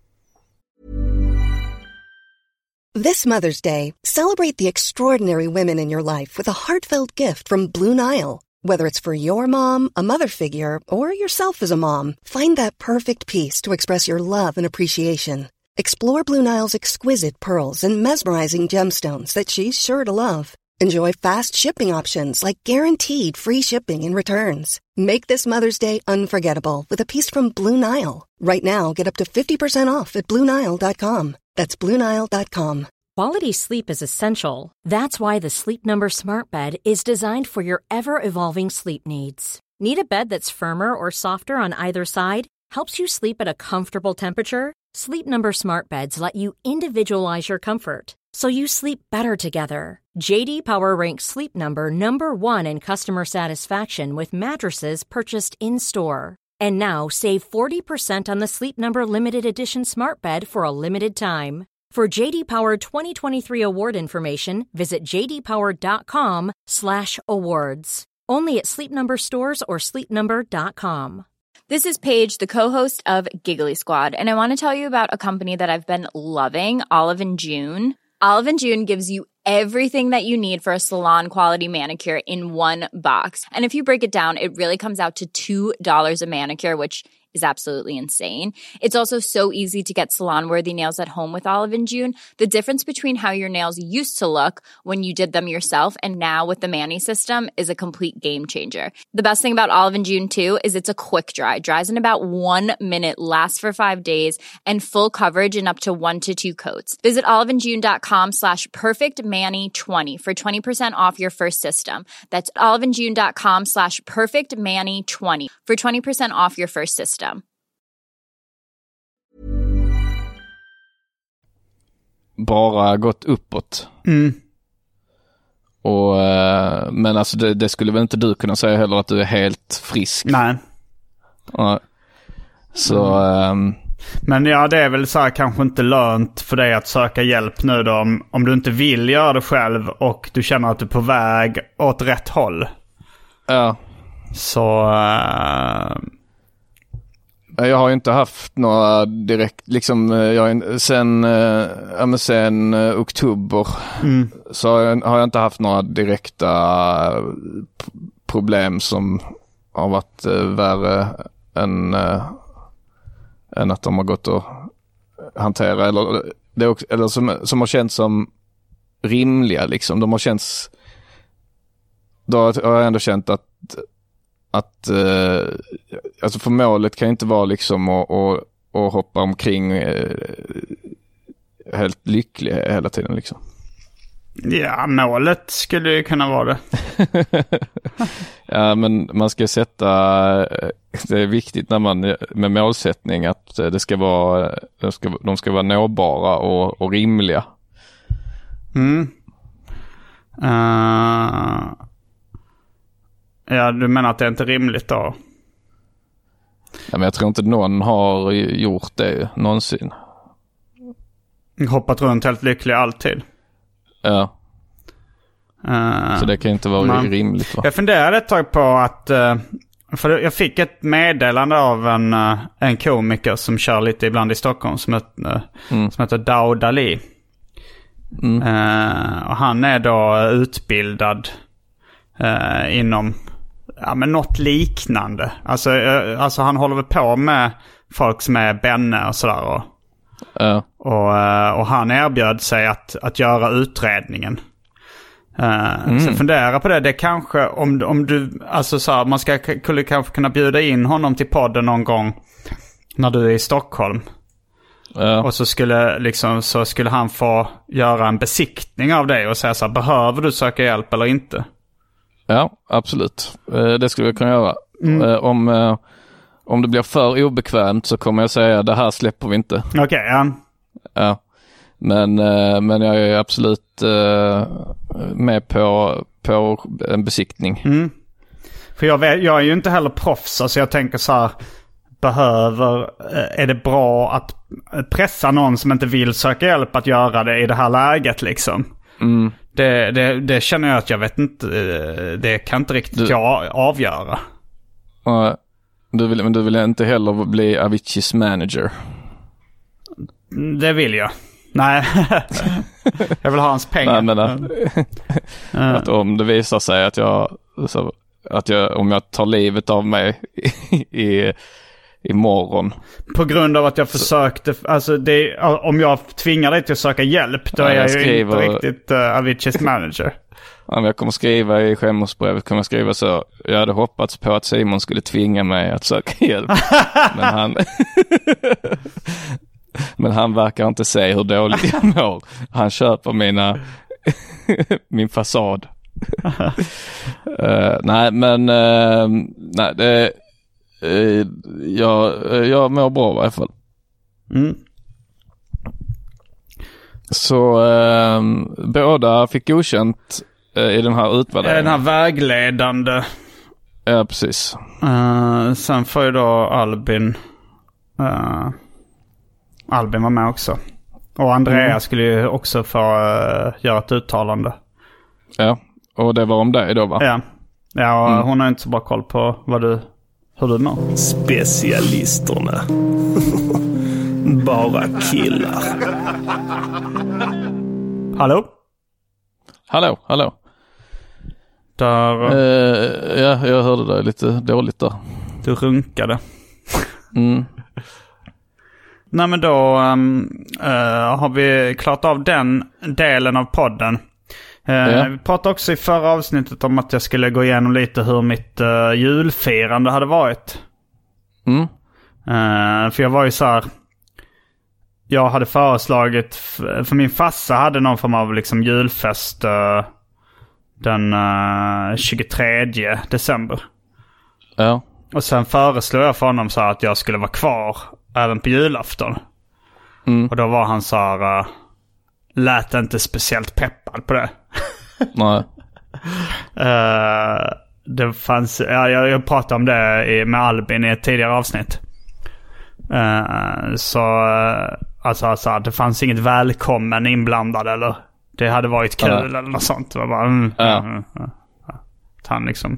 This Mother's Day, celebrate the extraordinary women in your life with a heartfelt gift from Blue Nile. Whether it's for your mom, a mother figure, or yourself as a mom, find that perfect piece to express your love and appreciation. Explore Blue Nile's exquisite pearls and mesmerizing gemstones that she's sure to love. Enjoy fast shipping options like guaranteed free shipping and returns. Make this Mother's Day unforgettable with a piece from Blue Nile. Right now, get up to fifty percent off at Blue Nile dot com. That's Blue Nile dot com. Quality sleep is essential. That's why the Sleep Number Smart Bed is designed for your ever-evolving sleep needs. Need a bed that's firmer or softer on either side? Helps you sleep at a comfortable temperature? Sleep Number Smart Beds let you individualize your comfort, so you sleep better together. J D Power ranks Sleep Number number one in customer satisfaction with mattresses purchased in-store. And now, save forty percent on the Sleep Number Limited Edition Smart Bed for a limited time. For J D Power twenty twenty-three award information, visit j d power dot com slash awards. Only at Sleep Number stores or sleep number dot com. This is Paige, the co-host of Giggly Squad, and I want to tell you about a company that I've been loving, Olive and June. Olive and June gives you everything that you need for a salon-quality manicure in one box. And if you break it down, it really comes out to two dollars a manicure, which is absolutely insane. It's also so easy to get salon-worthy nails at home with Olive and June. The difference between how your nails used to look when you did them yourself and now with the Mani system is a complete game changer. The best thing about Olive and June, too, is it's a quick dry. Dries in about one minute, lasts for five days, and full coverage in up to one to two coats. Visit oliveandjune.com slash perfectmani20 for twenty percent off your first system. That's oliveandjune.com slash perfectmani20 for twenty percent off your first system. Bara gått uppåt. Mm. Och, men alltså det, det skulle väl inte du kunna säga heller att du är helt frisk. Nej. Ja. Så... Mm. Um... Men ja, det är väl så här kanske inte lönt för dig att söka hjälp nu då. Om, om du inte vill göra det själv och du känner att du är på väg åt rätt håll. Ja. Så... Uh... Jag har ju inte haft några direkt, liksom, jag, sen, ja, men sen uh, oktober mm. så har jag, har jag inte haft några direkta p- problem som har varit uh, värre än, uh, än att de har gått att hantera, eller, det också, eller som, som har känts som rimliga, liksom. De har känts, då har jag ändå känt att att eh, alltså för målet kan ju inte vara liksom att, att, att hoppa omkring eh, helt lycklig hela tiden liksom. Ja, målet skulle ju kunna vara det. Ja, men man ska sätta, det är viktigt när man med målsättning att det ska vara, de ska, de ska vara nåbara och, och rimliga. Mm. Uh, ja, du menar att det är inte rimligt då? Ja, men jag tror inte någon har gjort det någonsin. Hoppat runt helt lycklig alltid. Ja. Uh, Så det kan inte vara man, rimligt, va? Jag funderade ett tag på att uh, för jag fick ett meddelande av en, uh, en komiker som kör lite ibland i Stockholm som heter, uh, mm. som heter Daud Ali. Mm. Uh, och han är då utbildad uh, inom ja, men något liknande. Alltså, uh, alltså han håller väl på med folk som är benne och sådär. Och, uh. och, uh, och han erbjöd sig att, att göra utredningen. Uh, mm. Så fundera på det. Det kanske om, om du alltså så här, man ska skulle kanske kunna bjuda in honom till podden någon gång när du är i Stockholm. Ja. Och så skulle liksom så skulle han få göra en besiktning av dig och säga så här, behöver du söka hjälp eller inte? Ja, absolut. Uh, det skulle vi kunna göra. Mm. Uh, om uh, om det blir för obekvämt så kommer jag säga det här släpper vi inte. Okej, okay, ja. Ja. Men, men jag är absolut med på, på en besiktning. Mm. För jag, vet, jag är ju inte heller proffs. Så jag tänker så här, behöver, är det bra att pressa någon som inte vill söka hjälp att göra det i det här läget liksom? Mm. Det, det, det känner jag att jag vet inte, det kan inte riktigt du, jag avgöra. Uh, du vill, men du vill inte heller bli Aviciis manager? Det vill jag. Nej, jag vill ha hans pengar. Nej, men att, att om det visar sig att jag, så, att jag om jag tar livet av mig i, i, imorgon. På grund av att jag försökte, alltså det, om jag tvingar dig till att söka hjälp, då ja, är jag, jag skriver, ju inte riktigt uh, Aviciis manager. Ja, jag kommer skriva i skämmosbrevet, kommer jag skriva så, jag hade hoppats på att Simon skulle tvinga mig att söka hjälp. Men han... Men han verkar inte se hur dåligt jag mår. Han köper mina min fasad. uh, nej, men uh, nej, det, uh, jag, jag mår bra i alla fall. Mm. Så uh, båda fick godkänt uh, i den här utvärderingen. Den här vägledande. Ja, precis. Uh, sen får ju då Albin... Uh... Albin var med också. Och Andrea mm. skulle ju också få uh, göra ett uttalande. Ja, och det var om dig då, va? Ja, ja och mm. hon har inte så bra koll på vad du, hur du mår. Specialisterna. Bara killar. Hallå? Hallå, hallå. Där... Uh, ja, jag hörde dig lite dåligt där. Du runkade. Mm. Nej, men då um, uh, har vi klarat av den delen av podden. Uh, ja. Vi pratade också i förra avsnittet om att jag skulle gå igenom lite hur mitt uh, julfirande hade varit. Mm. Uh, för jag var ju så här... Jag hade föreslagit... För min farsa hade någon form av liksom julfest uh, den uh, tjugotredje december. Ja. Och sen föreslog jag för honom så här att jag skulle vara kvar även på julafton. Mm. Och då var han så här... Uh, lät inte speciellt peppad på det. Nej. uh, det fanns... Ja, jag, jag pratade om det i, med Albin i ett tidigare avsnitt. Uh, så... Uh, alltså, alltså det fanns inget välkommen inblandad eller... Det hade varit kul uh. eller något sånt. Det var bara... Mm, uh. Mm, mm, mm. Han liksom...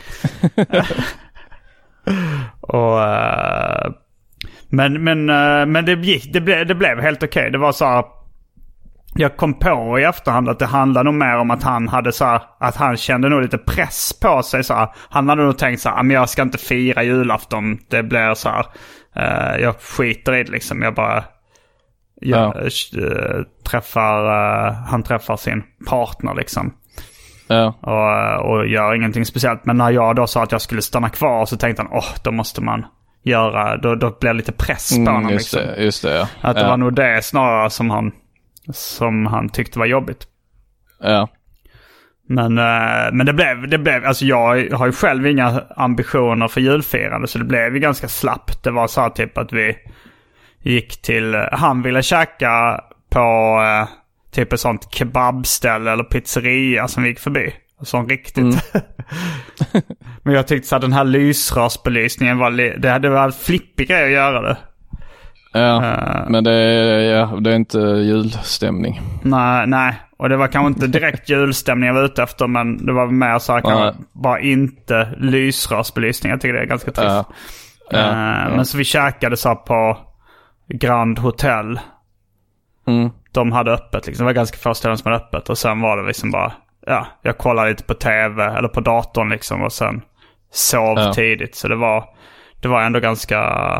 och... Uh, Men, men, men det, gick, det, ble, det blev helt okej. Okay. Det var så här, jag kom på i efterhand att det handlade nog mer om att han hade så här, att han kände nog lite press på sig. Så här. Han hade nog tänkt så här, men jag ska inte fira julafton. Det blir så här, uh, jag skiter i det liksom. Jag bara jag, ja. uh, träffar, uh, han träffar sin partner liksom. Ja. Och, och gör ingenting speciellt. Men när jag då sa att jag skulle stanna kvar så tänkte han, åh, oh, då måste man göra, då, då blir det lite press på honom. Mm, just liksom. det, just det, ja. Att det ja. var nog det snarare som han, som han tyckte var jobbigt. Ja. Men, men det blev, det blev, alltså jag har ju själv inga ambitioner för julfirande, så det blev ju ganska slappt. Det var så här typ att vi gick till, han ville käka på typ ett sånt kebabställe eller pizzeria som vi gick förbi. Sån riktigt. Mm. Men jag tyckte så att den här lysrörsbelysningen var, det hade varit flippig grej att göra det. Ja, uh, men det är, ja, det är inte julstämning. Nej, nej. Och det var kanske inte direkt julstämning jag var ute efter, men det var mer så här, kanske bara inte lysrörsbelysning. Jag tycker det är ganska trist. Ja. Ja, uh, ja. Men så vi käkade så på Grand Hotel. Mm. De hade öppet liksom. Det var ganska få ställen som hade öppet. Och sen var det liksom bara, ja, jag kollade lite på tv eller på datorn liksom. Och sen sov ja. tidigt. Så det var, det var ändå ganska...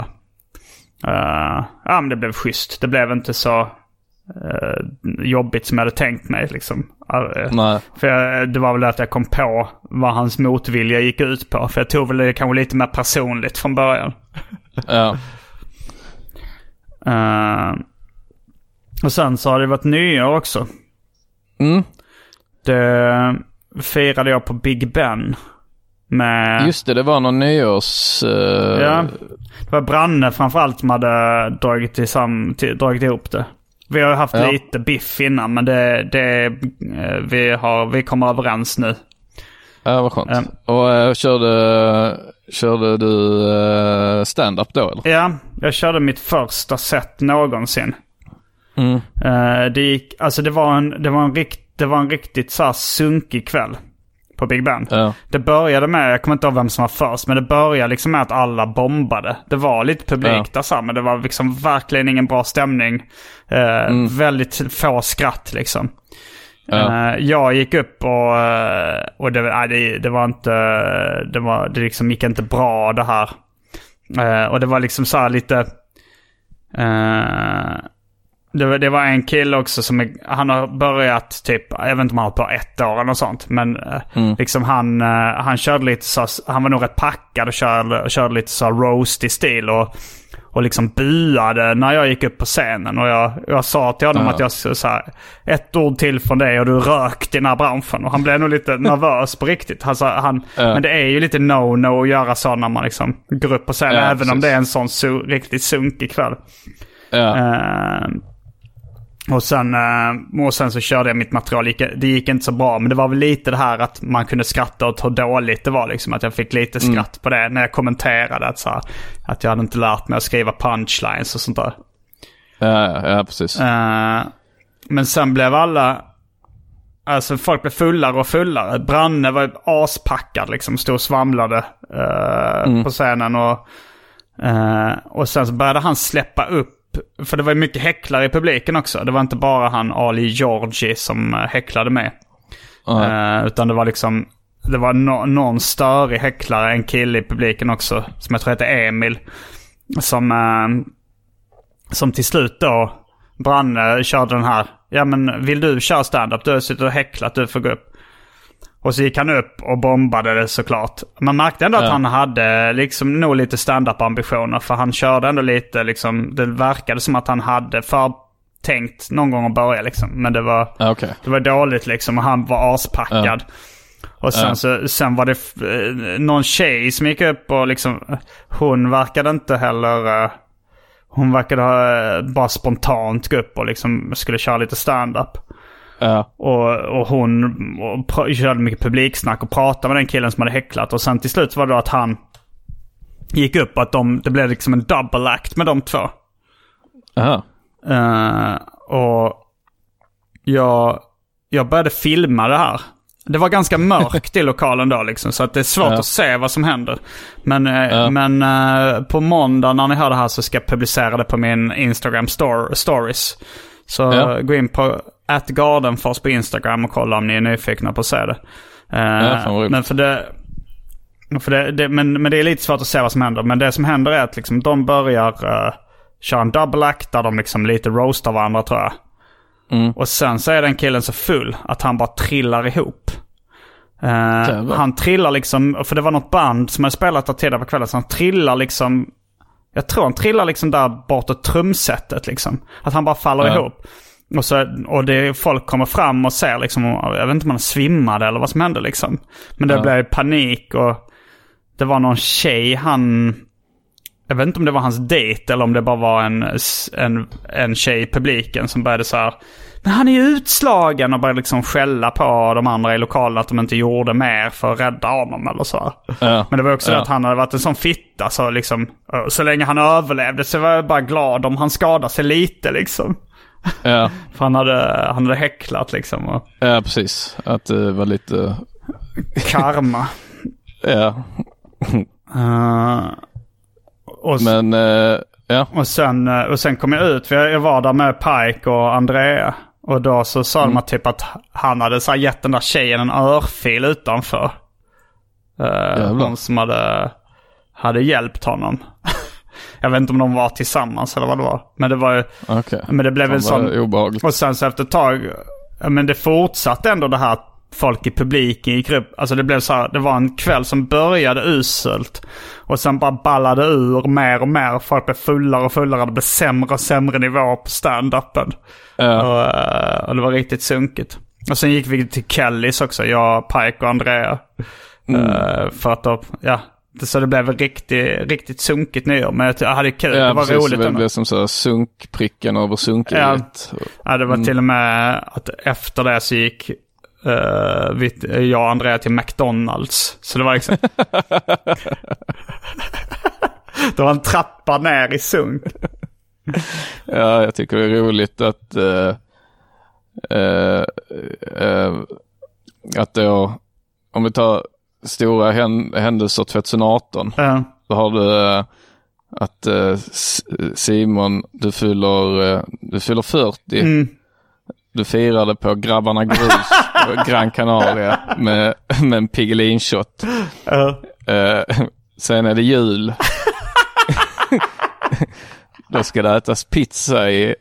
Uh, ja, men det blev schysst. Det blev inte så uh, jobbigt som jag hade tänkt mig liksom. Uh, Nej. För jag, det var väl att jag kom på vad hans motvilja gick ut på. För jag tog väl det kanske lite mer personligt från början. Ja. uh, och sen så har det varit nyår också. Mm. Det firade jag på Big Ben. Med... Just det, det var någon nyårs... Uh... Ja, det var Branne framförallt som hade dragit, tillsamm- till, dragit ihop det. Vi har haft ja. lite biff innan, men det, det, vi, har, vi kommer överens nu. Ja, vad skönt. Um, och uh, körde, körde du uh, stand-up då, eller? Ja, jag körde mitt första set någonsin. Mm. Uh, det gick, alltså det var en, det var en, rikt, det var en riktigt så här sunkig kväll på Big Ben. Ja. Det började med, jag kommer inte ihåg vem som var först, men det började liksom med att alla bombade. Det var lite publik ja. där så, men det var liksom verkligen ingen bra stämning. Eh, mm. Väldigt få skratt liksom. Ja. Eh, jag gick upp och, och det, nej, det, det var inte, det var, det liksom gick inte bra det här. Eh, och det var liksom så här lite... Eh, Det var, det var en kille också som är, han har börjat typ, jag vet inte om han har på ett år eller något sånt, men mm. liksom han, han körde lite så, han var nog rätt packad och körde, körde lite så roast i stil och, och liksom buade när jag gick upp på scenen, och jag, jag sa till honom ja. att jag så här, ett ord till från dig och du rökt i den här branschen, och han blev nog lite nervös på riktigt. Alltså, han, ja. Men det är ju lite no-no att göra så när man liksom går upp på scenen, ja, även precis. om det är en sån su- riktigt sunkig kväll. Ja. Uh, Och sen, och sen så körde jag mitt material. Det gick inte så bra, men det var väl lite det här att man kunde skratta åt hur dåligt det var. Liksom, att jag fick lite skratt mm. på det när jag kommenterade. Att, så här, att jag hade inte lärt mig att skriva punchlines och sånt där. Ja, ja precis. Uh, men sen blev alla... Alltså folk blev fullare och fullare. Branne var aspackad liksom. Stod och svamlade uh, mm. på scenen. Och, uh, och sen så började han släppa upp. För det var mycket häcklare i publiken också. Det var inte bara han Ali Georgi som häcklade med. Uh-huh. Uh, utan det var liksom... Det var no- någon större häcklare, en kille i publiken också. Som jag tror heter Emil. Som, uh, som till slut då... Branne körde den här... Ja men vill du köra stand-up? Du har suttit och häcklat, du får gå upp. Och så gick han upp och bombade det såklart. Man märkte ändå ja. att han hade liksom nog lite stand-up-ambitioner. För han körde ändå lite liksom... Det verkade som att han hade förtänkt någon gång att börja liksom. Men det var, okay. det var dåligt liksom. Och han var aspackad. Ja. Och sen, ja. så, sen var det f- någon tjej som gick upp och liksom... Hon verkade inte heller... Hon verkade ha bara spontant gå upp och liksom skulle köra lite stand-up. Ja. Och, och hon och pr- körde mycket publiksnack och pratade med den killen som hade häcklat. Och sen till slut var det då att han gick upp och att de, det blev liksom en double act med de två. Aha. Uh, och jag, jag började filma det här. Det var ganska mörkt i lokalen då liksom, så att det är svårt ja. att se vad som händer. Men, ja. men uh, på måndag när ni hör det här så ska jag publicera det på min Instagram store, stories. Så ja. gå in på at gardenfors på Instagram och kolla om ni är nyfikna på att se det. Uh, ja, men för det, för det, det men, men det är lite svårt att se vad som händer. Men det som händer är att liksom, de börjar uh, köra en double act där de liksom lite roastar varandra tror jag. Mm. Och sen så är den killen så full att han bara trillar ihop. Uh, han trillar liksom, för det var något band som hade spelat där tidigare på kvällen, så han trillar liksom, jag tror han trillar liksom där bortåt trumsetet liksom. Att han bara faller ja. ihop. Och, så, och det, folk kommer fram och ser liksom, jag vet inte om han svimmade eller vad som hände liksom. Men det ja. blev panik och det var någon tjej, han, jag vet inte om det var hans date eller om det bara var en, en, en tjej i publiken som började så här, men han är ju utslagen, och började liksom skälla på de andra i lokalen att de inte gjorde mer för att rädda honom eller så. Ja. Men det var också ja. att han hade varit en sån fitta, så liksom, så länge han överlevde så var jag bara glad om han skadade sig lite liksom. Ja. För han hade, han hade häcklat liksom. Och... Ja, precis. Att det var lite... karma. ja. uh, och s- Men, uh, ja. Och sen, och sen kom jag ut, för jag var där med Pike och Andrea. Och då så sa mm. de typ att han hade så här gett den där tjejen en örfil utanför. Uh, hon som hade, hade hjälpt honom. Jag vet inte om de var tillsammans eller vad det var. Men det var ju... Okay. Men det blev en sån... obehagligt. Och sen så efter ett tag... Men det fortsatte ändå det här, folk i publiken gick upp. Alltså det blev så här, det var en kväll som började uselt. Och sen bara ballade ur mer och mer. Folk blev fullare och fullare. Det blev sämre och sämre nivå på stand-upen. Uh. Och, och det var riktigt sunkigt. Och sen gick vi till Kellys också. Jag, Pike och Andrea. Mm. Uh, för att då... Ja... Så det blev riktigt, riktigt sunkigt nyår. Men jag hade kul, ja, det var precis, roligt. Det blev som så sunkpricken över sunkigheten. Ja, ja, det var mm. till och med att efter det så gick uh, vi, jag och Andrea till McDonalds. Så det var liksom... det var en trappa ner i sunk. Ja, jag tycker det är roligt att uh, uh, uh, att då, om vi tar stora händelser tjugoarton. Ja. Då har du äh, att äh, Simon, du fyller, äh, du fyller fyrtio. Mm. Du firade på Grabbarna Grus på Gran Canaria med, med en Piggelin-shot. Ja. Äh, sen är det jul. Då ska det ätas pizza i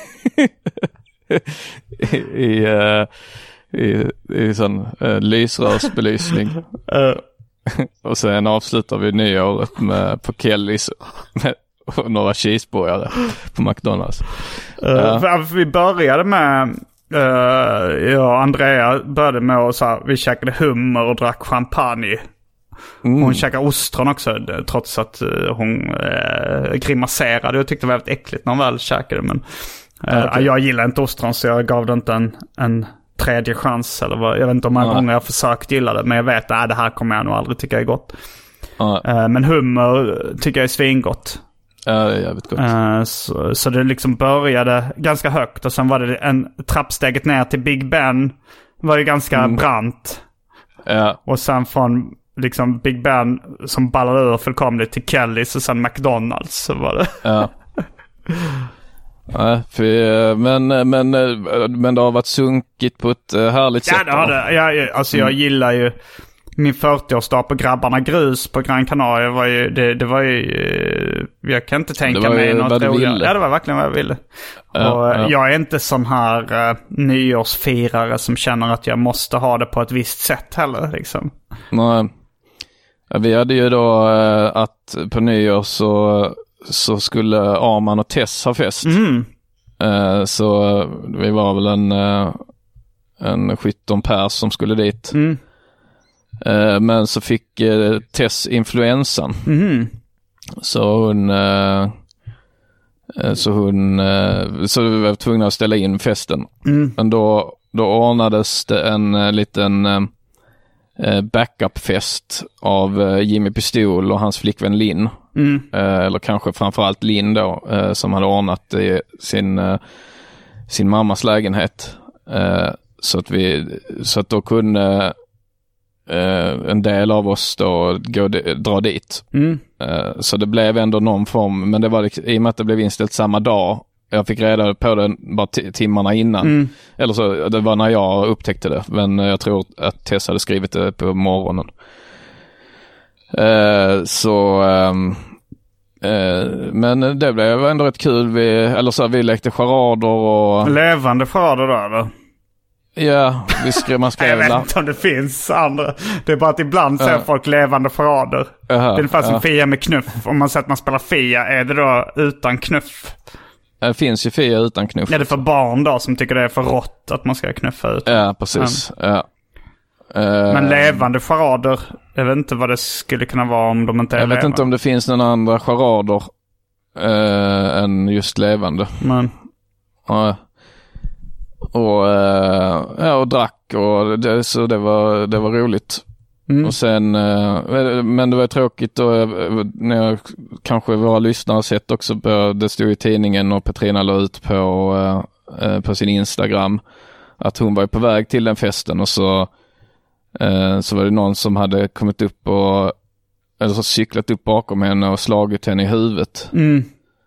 i, i uh, I, i sån eh, lysrörsbelysning. uh. Och sen avslutar vi nyåret med, på Kellys med och några cheeseburgare på McDonalds. Uh, uh. För vi började med uh, jag och Andrea började med att så här, vi käkade hummer och drack champagne. Mm. Hon käkade ostron också, trots att uh, hon uh, grimaserade och tyckte det var väldigt äckligt när hon väl käkade. Men uh, okay. jag gillar inte ostron, så jag gav det inte en, en tredje chans eller vad. Jag vet inte om många gånger jag har försökt gilla det, men jag vet att det här kommer jag nog aldrig tycka är gott. Ja. Uh, men hummer tycker jag är svingott. Ja, det är jävligt gott. Uh, så, så det liksom började ganska högt och sen var det en trappsteget ner till Big Ben var ju ganska mm. brant. Ja. Och sen från liksom Big Ben som ballade ur fullkomligt till Kellys och sen McDonalds, så var det. Ja. Nej, för, men, men, men det har varit sunkigt på ett härligt ja, sätt. Ja, det har det. Jag, alltså jag mm. gillar ju min fyrtioårsdag på Grabbarna Grus på Gran Canaria. Var ju, det, det var ju, jag kan inte tänka mig något roligt. Ja, det var verkligen vad jag ville. Ja, och ja. Jag är inte sån här uh, nyårsfirare som känner att jag måste ha det på ett visst sätt heller. Liksom. Nej. Ja, vi hade ju då uh, att på nyår så så skulle Arman och Tess ha fest. Mm. Uh, så vi var väl en, uh, en sjutton pers som skulle dit. Mm. Uh, men så fick uh, Tess influensan. Mm. Så hon uh, uh, så hon uh, så vi var tvungna att ställa in festen. Mm. Men då, då ordnades det en uh, liten uh, backupfest av uh, Jimmy Pistol och hans flickvän Linn. Mm. Eller kanske framförallt Linn då, som hade ordnat i sin, sin mammas lägenhet. Så att vi, så att då kunde en del av oss då gå, dra dit. Mm. Så det blev ändå någon form, men det var i och med att det blev inställt samma dag. Jag fick reda på det bara t- timmarna innan. Mm. Eller så, det var när jag upptäckte det. Men jag tror att Tess hade skrivit det på morgonen. Uh, så um, uh, men det blev ändå rätt kul. Vi, eller så vi lekte charader och... Levande charader då eller? Ja, vi skrev, man skrev... Jag vet inte om det finns andra. Det är bara att ibland ser uh. folk levande charader. Uh-huh. Det är ungefär som uh. Fia med knuff. Om man säger att man spelar Fia, är det då utan knuff? Det finns ju Fia utan knuff. Är det för barn då som tycker det är för rått att man ska knuffa ut? Ja, precis. Um. Ja. Uh. Men levande charader, jag vet inte vad det skulle kunna vara om de inte är Jag vet levande. inte om det finns några andra charader uh, än just levande. Men... Uh. Och, ja, och drack och det, så det var, det var roligt. Mm. Och sen, men det var tråkigt då, när jag kanske våra lyssnare sett också, det stod i tidningen och Petrina la ut på, på sin Instagram att hon var på väg till den festen och så, så var det någon som hade kommit upp och eller så cyklat upp bakom henne och slagit henne i huvudet. Mm.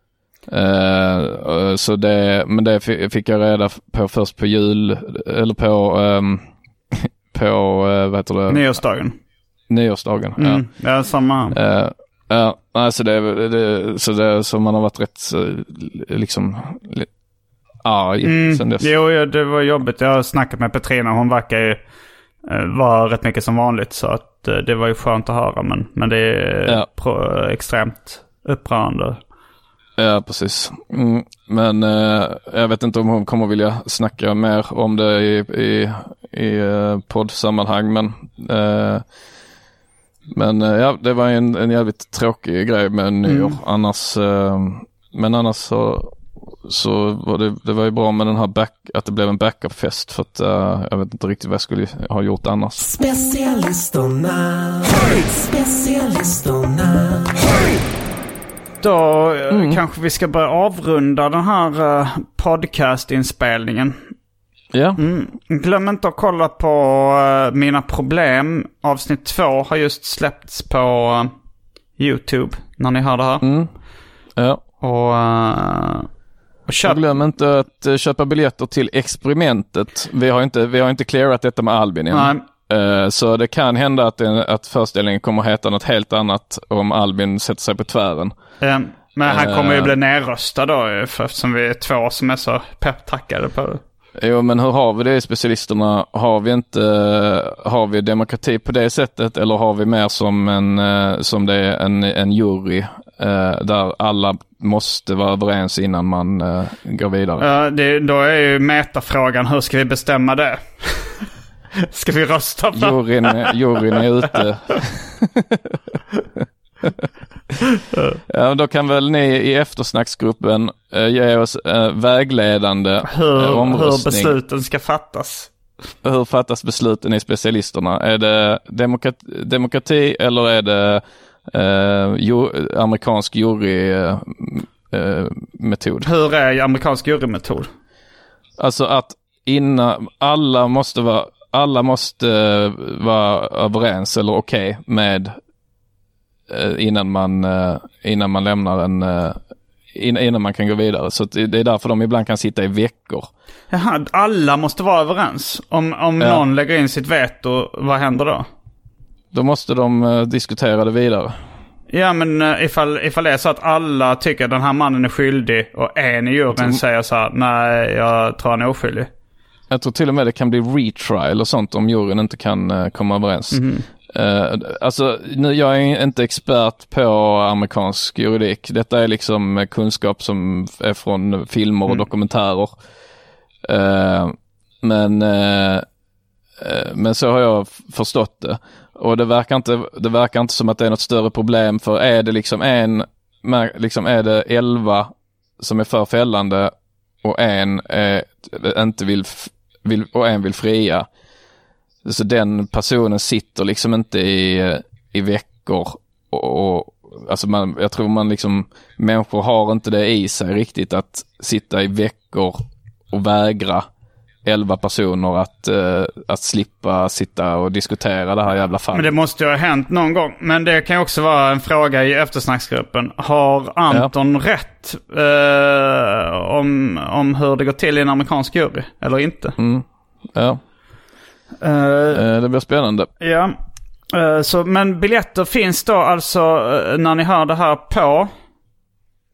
Uh, så det, men det fick jag reda på först på jul eller på um, på uh, vad heter det? Nyårsdagen. Nyårsdagen. Mm, ja. Ja, samma. Uh, ja, alltså det, det så det så man har varit rätt så, liksom arg mm, sen dess. Jo, ja, det var jobbigt. Jag har snackat med Petrina, hon verkar ju uh, vara rätt mycket som vanligt, så att uh, det var ju skönt att höra, men men det är ja. pro, extremt upprörande. Ja, precis. Mm, men eh, jag vet inte om hon kommer vilja snacka mer om det i, i, i eh, poddsammanhang. Men, eh, men eh, ja, det var en, en jävligt tråkig grej med nyår. Mm. Annars, eh, men annars så, så var det, det var ju bra med den här back, att det blev en backup-fest. För att eh, jag vet inte riktigt vad jag skulle ha gjort annars. Specialisterna, specialisterna. Då mm. kanske vi ska börja avrunda den här uh, podcastinspelningen. Ja. Mm. Glöm inte att kolla på uh, Mina problem. Avsnitt två har just släppts på uh, YouTube när ni hör det här. Mm. Ja. Och, uh, och köp... glöm inte att uh, köpa biljetter till experimentet. Vi har inte, vi har inte clearat detta med Albin än. Nej. Uh, så det kan hända att, det, att föreställningen kommer att heta något helt annat om Albin sätter sig på tvären. Um, men han kommer ju bli nerröstad då, eftersom vi är två som är så pepptackade på det. Jo, men hur har vi det i specialisterna? Har vi inte har vi demokrati på det sättet, eller har vi mer som en som det är en, en jury uh, där alla måste vara överens innan man uh, går vidare? Ja, uh, det, då är ju metafrågan, hur ska vi bestämma det? Ska vi rösta på? Juryn, juryn är ute. Ja, då kan väl ni i eftersnacksgruppen äh, ge oss äh, vägledande hur, äh, omröstning. Hur besluten ska fattas. Hur fattas besluten i specialisterna? Är det demokrati, demokrati eller är det äh, ju, amerikansk jurymetod? Äh, hur är amerikansk jurymetod? Alltså att innan alla måste vara alla måste uh, vara överens eller okej okay med uh, innan man uh, innan man lämnar en uh, in, innan man kan gå vidare. Så det, det är därför de ibland kan sitta i veckor. Jaha, alla måste vara överens. Om, om ja. någon lägger in sitt veto, vad händer då? Då måste de uh, diskutera det vidare. Ja, men uh, ifall, ifall det är så att alla tycker att den här mannen är skyldig och en i juryn mm. säger så här, nej, jag tror han är oskyldig. Jag tror till och med det kan bli retrial och sånt om juryn inte kan uh, komma överens. Mm. Uh, alltså, nu, jag är inte expert på amerikansk juridik. Detta är liksom kunskap som är från filmer och mm. dokumentärer. Uh, men, uh, uh, men så har jag förstått det. Och det verkar, inte, det verkar inte som att det är något större problem, för är det liksom en, liksom är det elva som är för fällande och en är, inte vill, vill och en vill fria. Så den personen sitter liksom inte i, i veckor och, och alltså man, jag tror man liksom, människor har inte det i sig riktigt att sitta i veckor och vägra elva personer att, uh, att slippa sitta och diskutera det här jävla fallet. Men det måste ju ha hänt någon gång. Men det kan ju också vara en fråga i eftersnacksgruppen. Har Anton ja. rätt uh, om, om hur det går till i en amerikansk jury eller inte? Mm. Ja. Uh, uh, det blir spännande. Ja. Uh, så, men biljetter finns då alltså uh, när ni hör det här på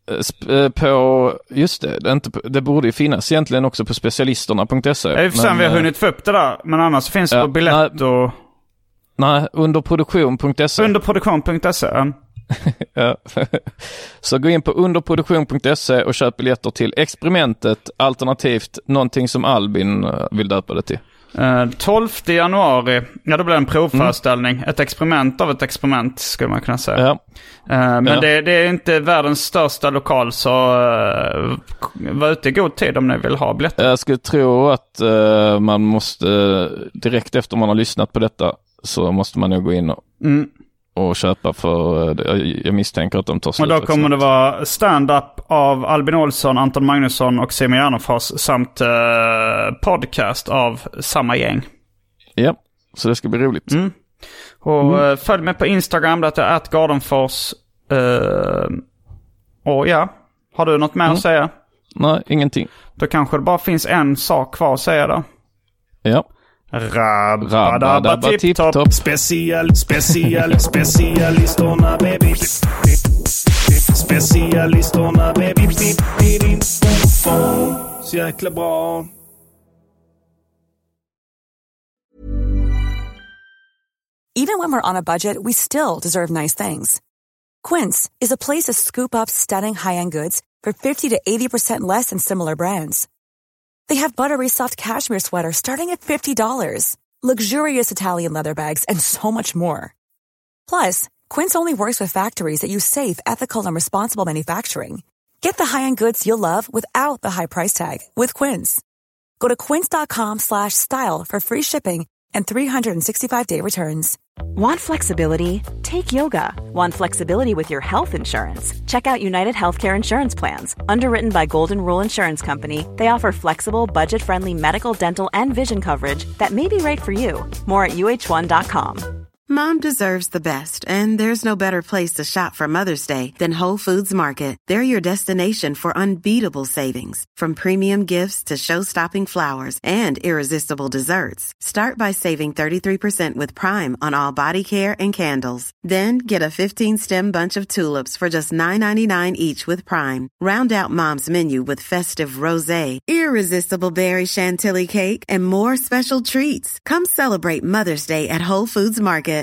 Sp- på, just det, det, är inte, det borde ju finnas egentligen också på specialisterna punkt se. Jag är för sen vi har hunnit få upp det där, men annars finns det ja, på biljett nej, och... Nej, underproduktion punkt se. Underproduktion punkt se. Ja. Så gå in på underproduktion punkt se och köp biljetter till experimentet, alternativt någonting som Albin vill döpa det till. Uh, tolfte januari, ja då blir det en provföreställning. Mm. Ett experiment av ett experiment skulle man kunna säga. Ja. Uh, men ja. det, det är inte världens största lokal, så uh, var ute i god tid om ni vill ha biljetter. Jag skulle tro att uh, man måste, uh, direkt efter man har lyssnat på detta, så måste man nog gå in och, mm. och köpa för, uh, jag misstänker att de tar slut. Och då kommer det vara stand-up av Albin Olsson, Anton Magnusson och Simon Gärdenfors samt uh, podcast av samma gäng. Ja, så det ska bli roligt. Mm. Och mm. Uh, följ mig på Instagram, det är at Gardenfors. Uh, och ja, har du något mer mm. att säga? Nej, ingenting. Då kanske det bara finns en sak kvar att säga då. Ja. Rabba-dabba-tipp-topp. Special, special, specialisterna baby. Specialisterna baby. Så jäkla bra. Even when we're on a budget, we still deserve nice things. Quince is a place to scoop up stunning high-end goods for fifty to eighty percent less than similar brands. They have buttery soft cashmere sweaters starting at fifty dollars, luxurious Italian leather bags, and so much more. Plus, Quince only works with factories that use safe, ethical, and responsible manufacturing. Get the high-end goods you'll love without the high price tag with Quince. Go to quince.com slash style for free shipping and three sixty-five day returns. Want flexibility? Take yoga. Want flexibility with your health insurance? Check out United Healthcare Insurance Plans. Underwritten by Golden Rule Insurance Company, they offer flexible, budget-friendly medical, dental, and vision coverage that may be right for you. More at U H one dot com. Mom deserves the best, and there's no better place to shop for Mother's Day than Whole Foods Market. They're your destination for unbeatable savings, from premium gifts to show-stopping flowers and irresistible desserts. Start by saving thirty-three percent with Prime on all body care and candles. Then get a fifteen-stem bunch of tulips for just nine ninety-nine each with Prime. Round out Mom's menu with festive rosé, irresistible berry chantilly cake, and more special treats. Come celebrate Mother's Day at Whole Foods Market.